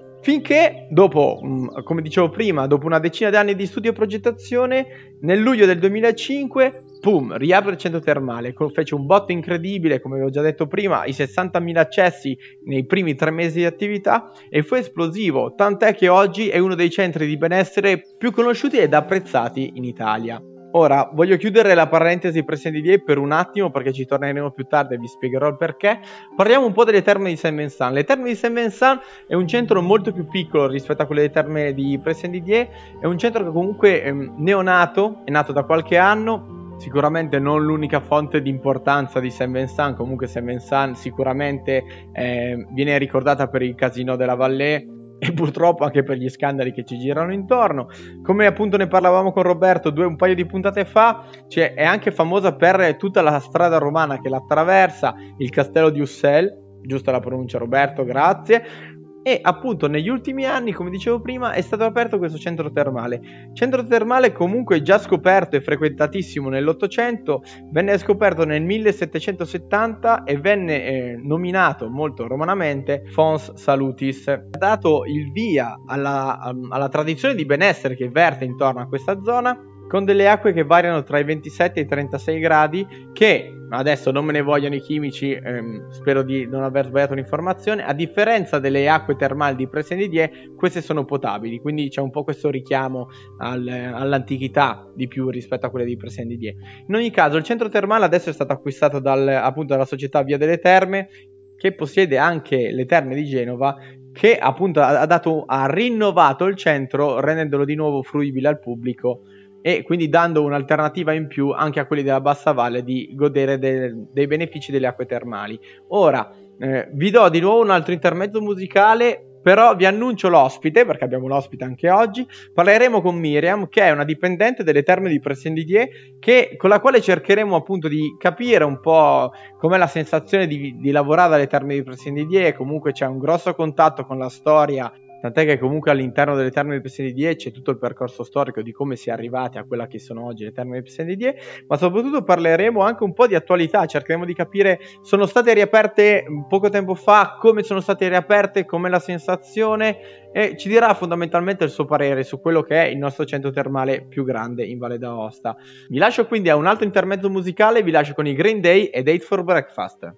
Finché dopo, come dicevo prima, dopo una decina di anni di studio e progettazione, nel luglio del duemilacinque, pum, riapre il centro termale, fece un botto incredibile, come avevo già detto prima, i sessantamila accessi nei primi tre mesi di attività, e fu esplosivo, tant'è che oggi è uno dei centri di benessere più conosciuti ed apprezzati in Italia. Ora, voglio chiudere la parentesi Pressendidier per un attimo, perché ci torneremo più tardi e vi spiegherò il perché. Parliamo un po' delle terme di Saint-Vincent. Le terme di Saint-Vincent è un centro molto più piccolo rispetto a quelle delle terme di Pressendidier, è un centro che comunque è neonato, è nato da qualche anno, sicuramente non l'unica fonte di importanza di Saint-Vincent, comunque Saint-Vincent sicuramente eh, viene ricordata per il Casino della Vallée, e purtroppo anche per gli scandali che ci girano intorno. Come appunto ne parlavamo con Roberto due un paio di puntate fa, cioè è anche famosa per tutta la strada romana che la attraversa, il castello di Ussel, giusta la pronuncia Roberto, grazie. E appunto negli ultimi anni, come dicevo prima, è stato aperto questo centro termale. Centro termale comunque già scoperto e frequentatissimo nell'Ottocento, venne scoperto nel millesettecentosettanta e venne eh, nominato molto romanamente Fons Salutis. Ha dato il via alla, alla tradizione di benessere che verte intorno a questa zona, con delle acque che variano tra i ventisette e i trentasei gradi, che adesso non me ne vogliono i chimici, ehm, spero di non aver sbagliato un'informazione, a differenza delle acque termali di Pressendidier, queste sono potabili, quindi c'è un po' questo richiamo al, all'antichità di più rispetto a quelle di Pressendidier. In ogni caso il centro termale adesso è stato acquistato dal, appunto dalla società Via delle Terme, che possiede anche le terme di Genova, che appunto ha, dato, ha rinnovato il centro rendendolo di nuovo fruibile al pubblico, e quindi dando un'alternativa in più anche a quelli della bassa valle di godere de- dei benefici delle acque termali. Ora eh, vi do di nuovo un altro intermezzo musicale, però vi annuncio l'ospite, perché abbiamo l'ospite anche oggi. Parleremo con Miriam, che è una dipendente delle terme di Pressendidier, che, con la quale cercheremo appunto di capire un po' com'è la sensazione di, di lavorare alle terme di Pressendidier. Comunque c'è un grosso contatto con la storia, tant'è che comunque all'interno delle terme di Pressendidier c'è tutto il percorso storico di come si è arrivati a quella che sono oggi le terme di Pressendidier, ma soprattutto parleremo anche un po' di attualità, cercheremo di capire, sono state riaperte poco tempo fa, come sono state riaperte, com'è la sensazione, e ci dirà fondamentalmente il suo parere su quello che è il nostro centro termale più grande in Valle d'Aosta. Vi lascio quindi a un altro intermezzo musicale, vi lascio con i Green Day e Date for Breakfast.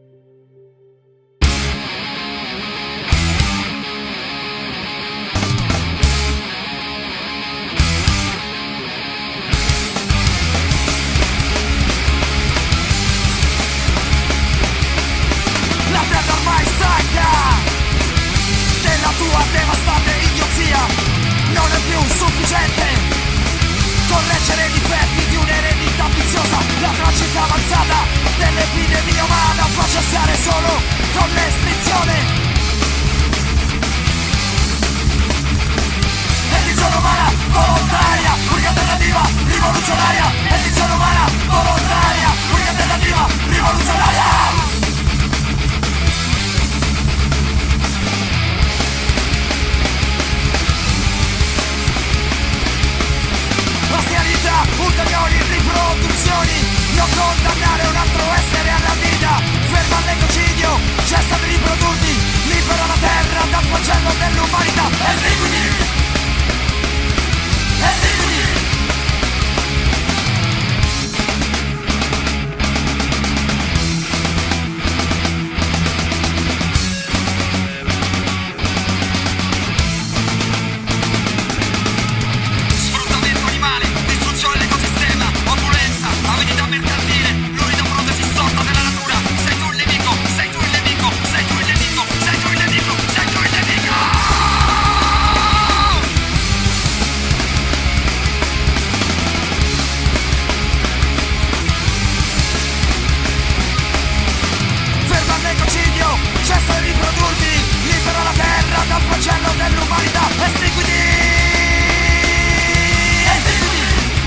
Non è più sufficiente correggere i difetti di un'eredità ambiziosa, la tragica avanzata dell'epidemia umana, processare solo con l'estinzione. Estinzione umana volontaria, unica alternativa rivoluzionaria. Estinzione umana volontaria, unica alternativa voglio condannare un altro essere alla vita. Ferma l'ecocidio, cessa di riprodurti, libera la terra dal flagello dell'umanità. Estinguiti! Estinguiti! Sfruttamento animale, distruzione dell'ecosistema, opulenza, avidità mercantile, l'unica protesi storta della natura. Sei tu il nemico, sei tu il nemico, sei tu il nemico, sei tu il nemico, sei tu il nemico. Ferma l'ecocidio, cessa di riprodurti, libera la terra dal flagello dell'umanità. Estinguiti! Estinguiti!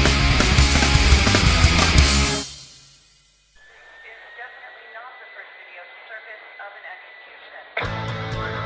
Definitely not the first video to surface of an execution.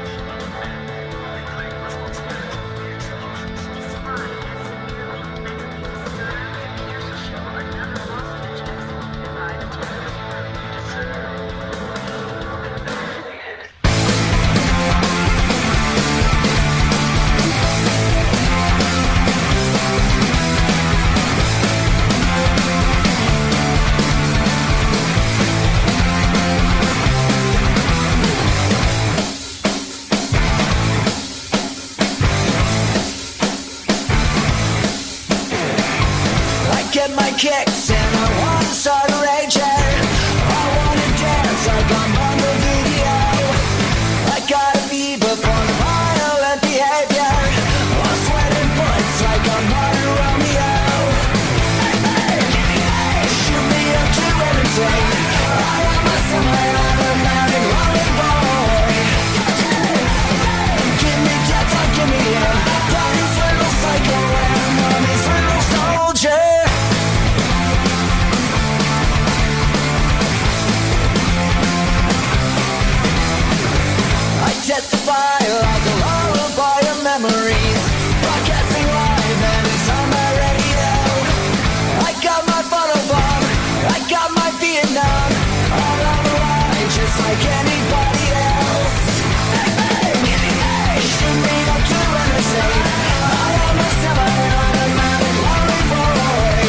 I get my kicks and I want to start a raging. I want to dance like I'm on the video. I got a fever for the violent behavior. I'm sweating bullets like I'm not a Romeo. Hey, hey, shoot me up to anything. I am a somewhere on a mountain rolling boy. Give me death or give me him. Daddy's little psycho and mommy's little soldier. I testify like a lullaby of memories. Broadcasting live and it's on my radio. I got my photobomb, I got my Vietnam. All on the line just like anybody else. Hey, hey, hey, shoot me up to entertain. I am a semi on a mountain lonely boy.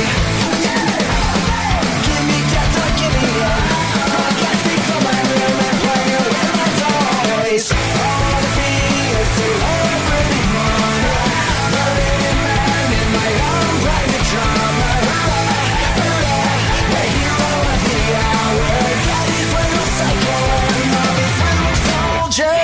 Give me death or give me love. Broadcasting from my room and playing with my toys. I wanna be a celebrity mama, a living man in my own private drama. Hurrah, hurrah, the hero of the hour. Daddy's little psycho and mommy's little soldier.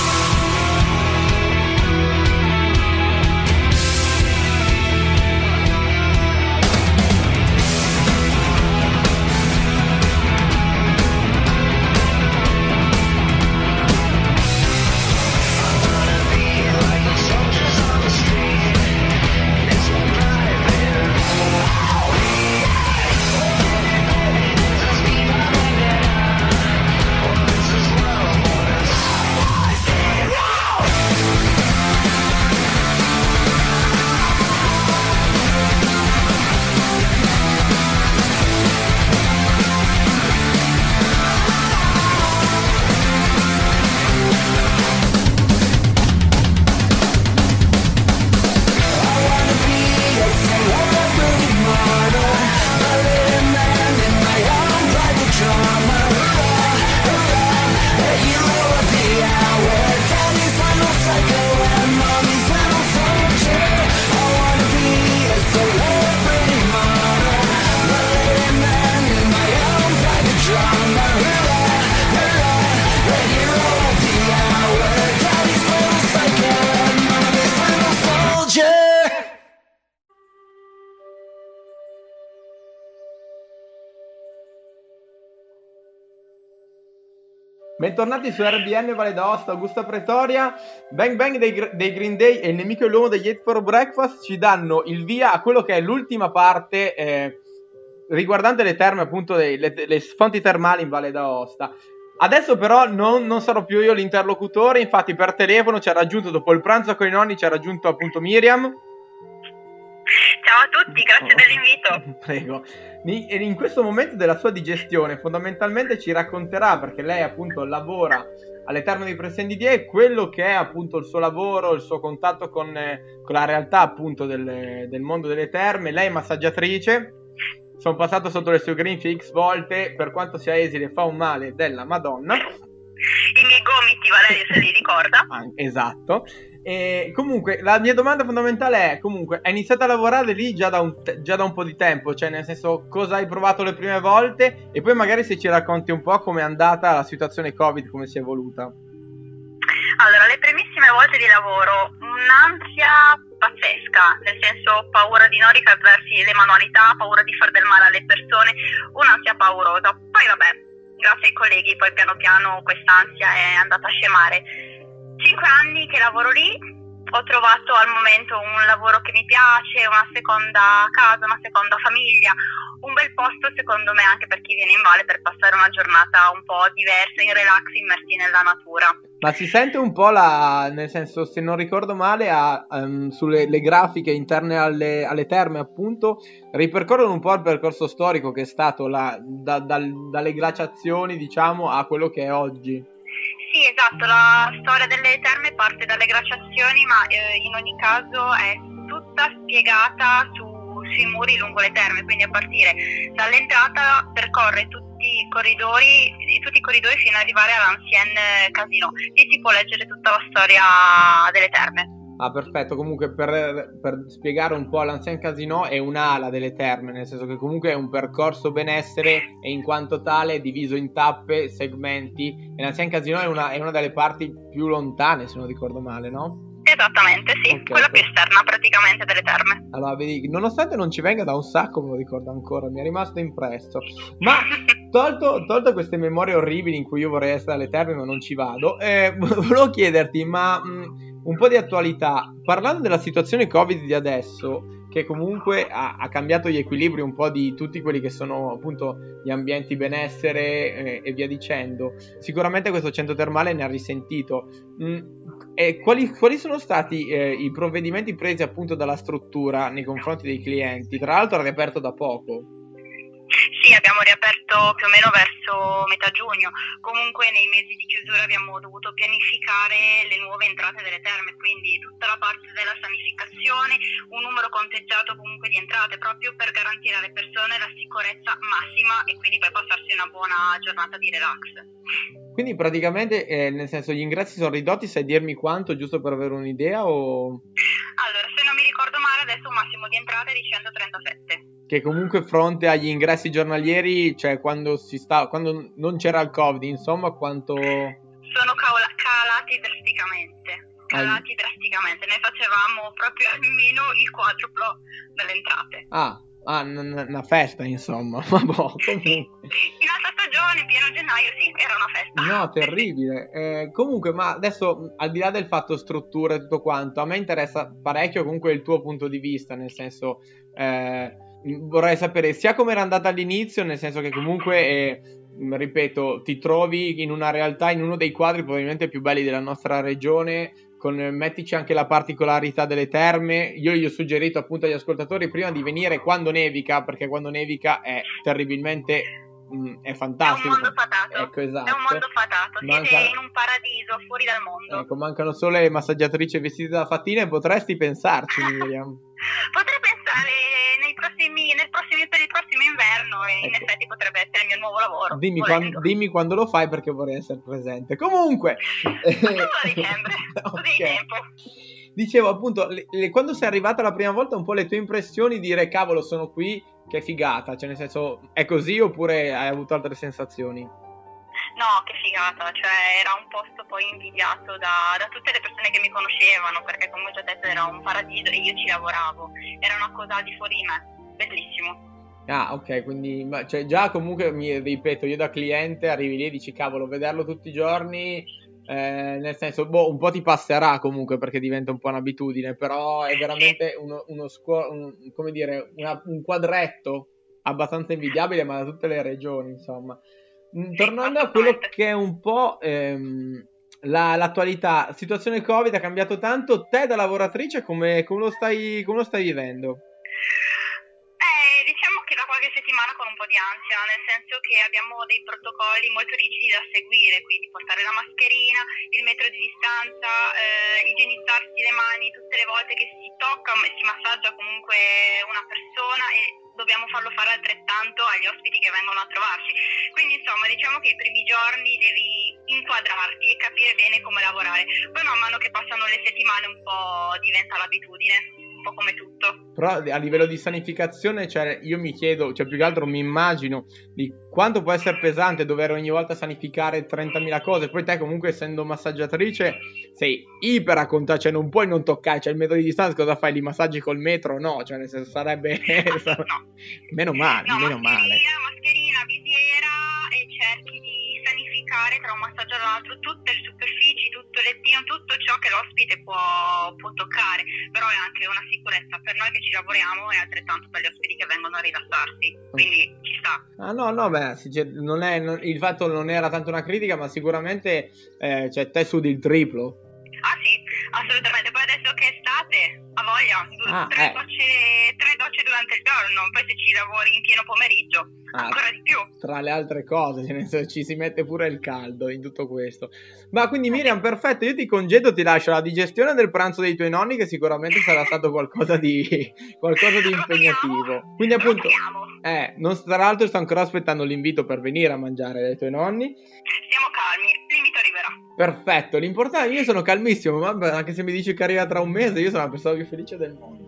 Bentornati su R B N Valle d'Aosta, Augusta Pretoria. Bang Bang dei, Gr- dei Green Day e il nemico è l'uomo degli Hate for Breakfast ci danno il via a quello che è l'ultima parte eh, riguardante le terme, appunto, dei, le, le fonti termali in Valle d'Aosta. Adesso però non, non sarò più io l'interlocutore, infatti per telefono ci ha raggiunto, dopo il pranzo con i nonni, ci ha raggiunto appunto Miriam. Ciao ciao a tutti, grazie dell'invito. Prego. Ni- e in questo momento della sua digestione, fondamentalmente ci racconterà, perché lei appunto lavora alle Terme di Preston D D A, quello che è appunto il suo lavoro, il suo contatto con, eh, con la realtà appunto del, del mondo delle terme. Lei è massaggiatrice. Sono passato sotto le sue grinfie X volte, per quanto sia esile fa un male della Madonna. I miei gomiti, Valerio, se li ricorda. Ah, esatto. E comunque la mia domanda fondamentale è, comunque, hai iniziato a lavorare lì già da, un te- già da un po' di tempo, cioè nel senso, cosa hai provato le prime volte, e poi magari se ci racconti un po' com'è andata la situazione Covid, come si è evoluta. Allora, le primissime volte di lavoro, un'ansia pazzesca, nel senso paura di non ricavarsi le manualità, paura di far del male alle persone, un'ansia paurosa. Poi vabbè, grazie ai colleghi poi piano piano quest'ansia è andata a scemare. Cinque anni che lavoro lì, ho trovato al momento un lavoro che mi piace, una seconda casa, una seconda famiglia, un bel posto secondo me anche per chi viene in valle per passare una giornata un po' diversa, in relax, immersi nella natura. Ma si sente un po' la, nel senso, se non ricordo male, a, um, sulle le grafiche interne alle, alle terme appunto, ripercorrono un po' il percorso storico che è stato la, da, dal, dalle glaciazioni, diciamo, a quello che è oggi. Sì, esatto, la storia delle terme parte dalle glaciazioni, ma eh, in ogni caso è tutta spiegata su, sui muri lungo le terme, quindi a partire dall'entrata percorre tutti i corridoi, tutti i corridoi fino ad arrivare all'Ancien Casino. Lì si può leggere tutta la storia delle terme. Ah, perfetto. Comunque per, per spiegare un po', l'Ancien Casino è un'ala delle terme, nel senso che comunque è un percorso benessere e in quanto tale è diviso in tappe, segmenti, e l'Ancien Casino è una, è una delle parti più lontane, se non ricordo male, no? Esattamente, sì, Okay, quella più per- esterna praticamente delle terme. Allora, vedi, nonostante non ci venga da un sacco, me lo ricordo ancora, mi è rimasto impresso. Ma tolto, tolto queste memorie orribili in cui io vorrei essere alle terme ma non ci vado, eh, volevo chiederti, ma mh, un po' di attualità, parlando della situazione Covid di adesso, che comunque ha, ha cambiato gli equilibri un po' di tutti quelli che sono appunto gli ambienti benessere eh, e via dicendo, sicuramente questo centro termale ne ha risentito. Mm, e quali, quali sono stati eh, i provvedimenti presi appunto dalla struttura nei confronti dei clienti? Tra l'altro ha riaperto da poco. Sì, abbiamo riaperto più o meno verso metà giugno, comunque nei mesi di chiusura abbiamo dovuto pianificare le nuove entrate delle terme, quindi tutta la parte della sanificazione, un numero conteggiato comunque di entrate, proprio per garantire alle persone la sicurezza massima e quindi per passarsi una buona giornata di relax. Quindi praticamente, eh, nel senso, gli ingressi sono ridotti, sai dirmi quanto, giusto per avere un'idea, o... Allora, se non mi ricordo male, adesso un massimo di entrate di centotrentasette. Che comunque fronte agli ingressi giornalieri, cioè quando si sta, quando non c'era il Covid, insomma, quanto... Sono caola- calati drasticamente, calati Ah. drasticamente, ne facevamo proprio almeno il quadruplo delle entrate. Ah, ah, n- una festa, insomma, vabbè, comunque... In alta stagione, pieno gennaio, sì, era una festa. No, terribile. Eh, comunque, ma adesso, al di là del fatto struttura e tutto quanto, a me interessa parecchio comunque il tuo punto di vista, nel senso... Eh, vorrei sapere sia come era andata all'inizio, nel senso che comunque, eh, ripeto, ti trovi in una realtà, in uno dei quadri probabilmente più belli della nostra regione, con, mettici anche la particolarità delle terme. Io gli ho suggerito appunto agli ascoltatori prima di venire quando nevica, perché quando nevica è terribilmente, mh, è fantastico. È un mondo fatato. Ecco, esatto. È un mondo fatato. Siete Manca- in un paradiso fuori dal mondo. Ecco, mancano solo le massaggiatrici vestite da fattine e potresti pensarci, Miriam. Potrei pensare nei prossimi, nel prossimi, per il prossimo inverno e in Ecco. effetti potrebbe essere il mio nuovo lavoro. Dimmi, volendo. quan- dimmi quando lo fai perché vorrei essere presente. Comunque, Facciamolo a dicembre, così ok. hai tempo. Dicevo appunto, le- le- quando sei arrivata la prima volta, un po' le tue impressioni, dire cavolo, sono qui, che figata, cioè nel senso, è così oppure hai avuto altre sensazioni? No, che figata, cioè era un posto poi invidiato da, da tutte le persone che mi conoscevano, perché come ho già detto era un paradiso e io ci lavoravo, era una cosa al di fuori di me, bellissimo. Ah, ok, quindi ma, cioè, già comunque mi ripeto, io da cliente arrivi lì e dici cavolo, vederlo tutti i giorni, eh, nel senso, boh, un po' ti passerà comunque perché diventa un po' un'abitudine, però è veramente uno, uno scuo- un, come dire, una- un quadretto abbastanza invidiabile, ma da tutte le regioni, insomma. Mm, Tornando a quello che è un po' ehm, la- l'attualità, situazione Covid ha cambiato tanto, te da lavoratrice come, come lo stai, come lo stai vivendo? po' di ansia, nel senso che abbiamo dei protocolli molto rigidi da seguire, quindi portare la mascherina, il metro di distanza, eh, igienizzarsi le mani tutte le volte che si tocca o si massaggia comunque una persona, e dobbiamo farlo fare altrettanto agli ospiti che vengono a trovarci. Quindi insomma diciamo che i primi giorni devi inquadrarti e capire bene come lavorare, poi man mano che passano le settimane un po' diventa l'abitudine, un po' come tutto. Però a livello di sanificazione, cioè, io mi chiedo, cioè più che altro mi immagino di quanto può essere pesante dover ogni volta sanificare trentamila cose. Poi te comunque, essendo massaggiatrice, sei iper a contatto, cioè non puoi non toccare, cioè il metro di distanza cosa fai? Li massaggi col metro? No, cioè nel senso sarebbe... No. meno male, no, meno male. Mascherina, visiera, e cerchi di sanificare tra un massaggio e l'altro tutte le superfici, tutto il lettino, tutto ciò che l'ospite può, può toccare, però è anche una sicurezza per noi che ci lavoriamo e altrettanto per gli ospiti che vengono a rilassarsi, quindi ci sta. Ah no, no, beh, sì, cioè, non è, non, il fatto non era tanto una critica, ma sicuramente eh, cioè, te sudi il triplo. Ah sì, assolutamente, poi adesso che è estate, a voglia, Ah, tre, eh. docce, tre docce durante il giorno, poi se ci lavori in pieno pomeriggio, Ah, ancora di più. tra le altre cose, cioè nel senso, ci si mette pure il caldo in tutto questo. Ma quindi Miriam, perfetto, io ti congedo, ti lascio la digestione del pranzo dei tuoi nonni, che sicuramente sarà stato qualcosa di qualcosa di impegnativo. Quindi appunto, eh, non, tra l'altro sto ancora aspettando l'invito per venire a mangiare dai tuoi nonni. Stiamo calmi, l'invito arriverà. Perfetto, l'importante, io sono calmissimo, ma anche se mi dici che arriva tra un mese, io sono la persona più felice del mondo.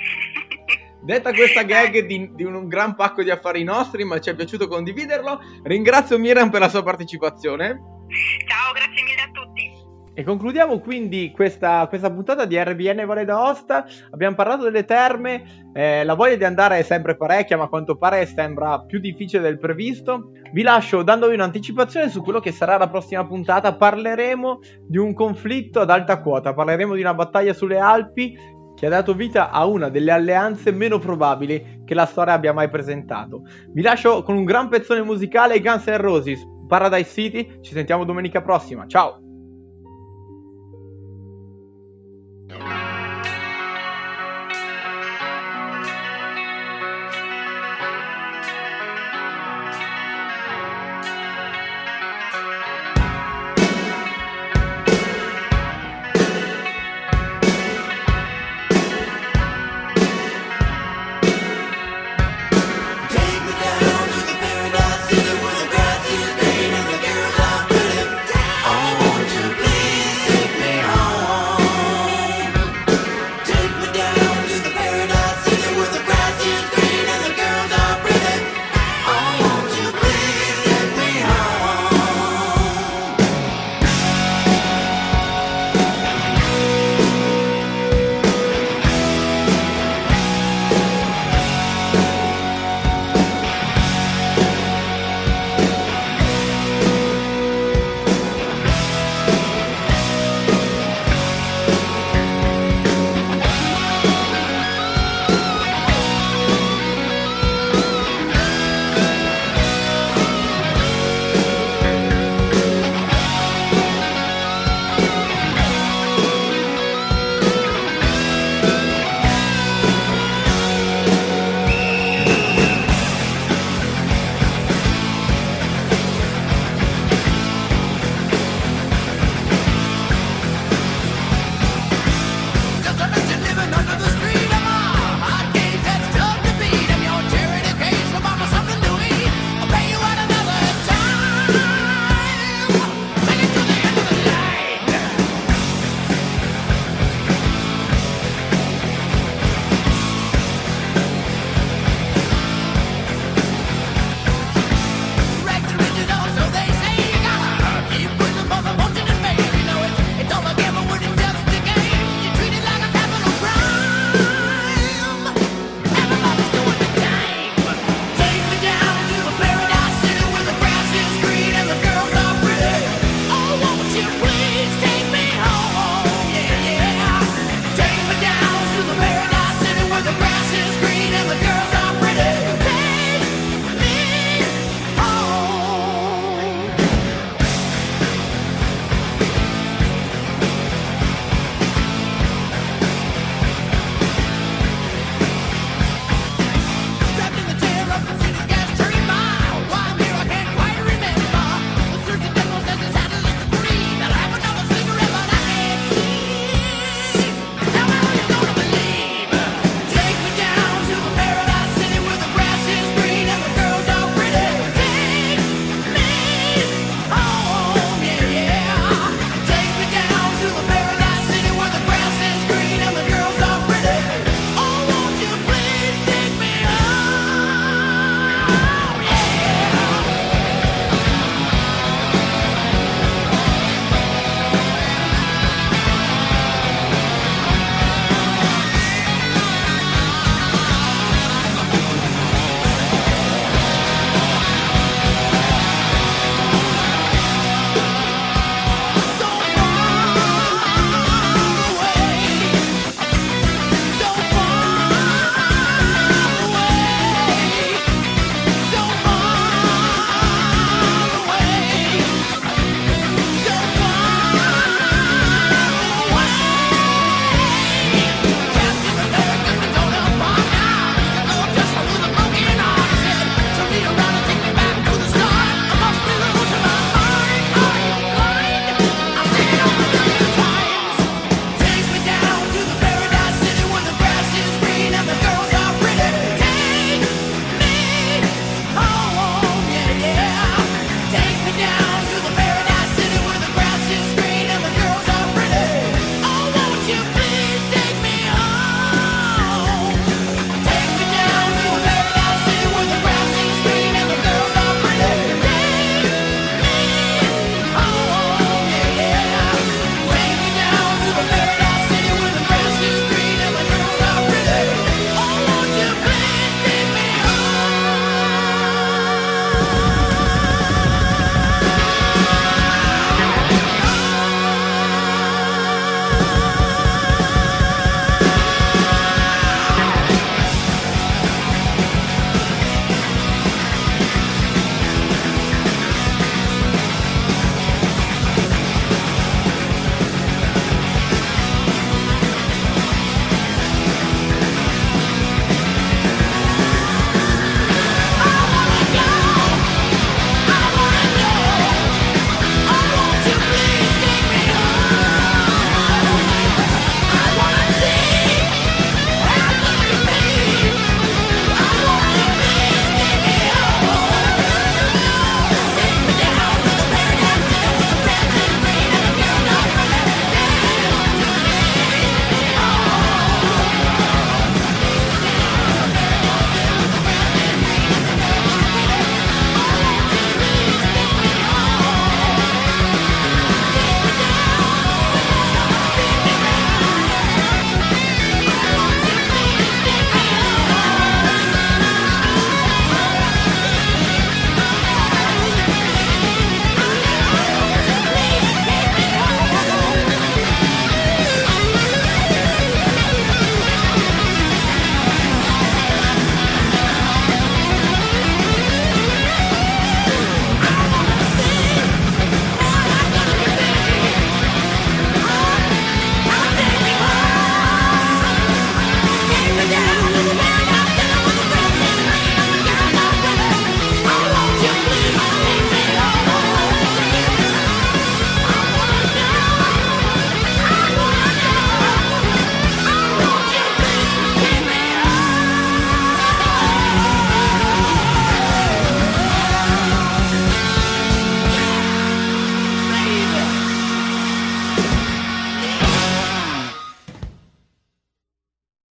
Detta questa gag di, di un gran pacco di affari nostri, ma ci è piaciuto condividerlo, ringrazio Miriam per la sua partecipazione. Ciao, grazie mille a tutti. E concludiamo quindi questa, questa puntata di R B N Valle d'Aosta. Abbiamo parlato delle terme, eh, la voglia di andare è sempre parecchia, ma a quanto pare sembra più difficile del previsto. Vi lascio dandovi un'anticipazione su quello che sarà la prossima puntata. Parleremo di un conflitto ad alta quota, parleremo di una battaglia sulle Alpi che ha dato vita a una delle alleanze meno probabili che la storia abbia mai presentato. Vi lascio con un gran pezzone musicale, i Guns N' Roses, Paradise City. Ci sentiamo domenica prossima, ciao!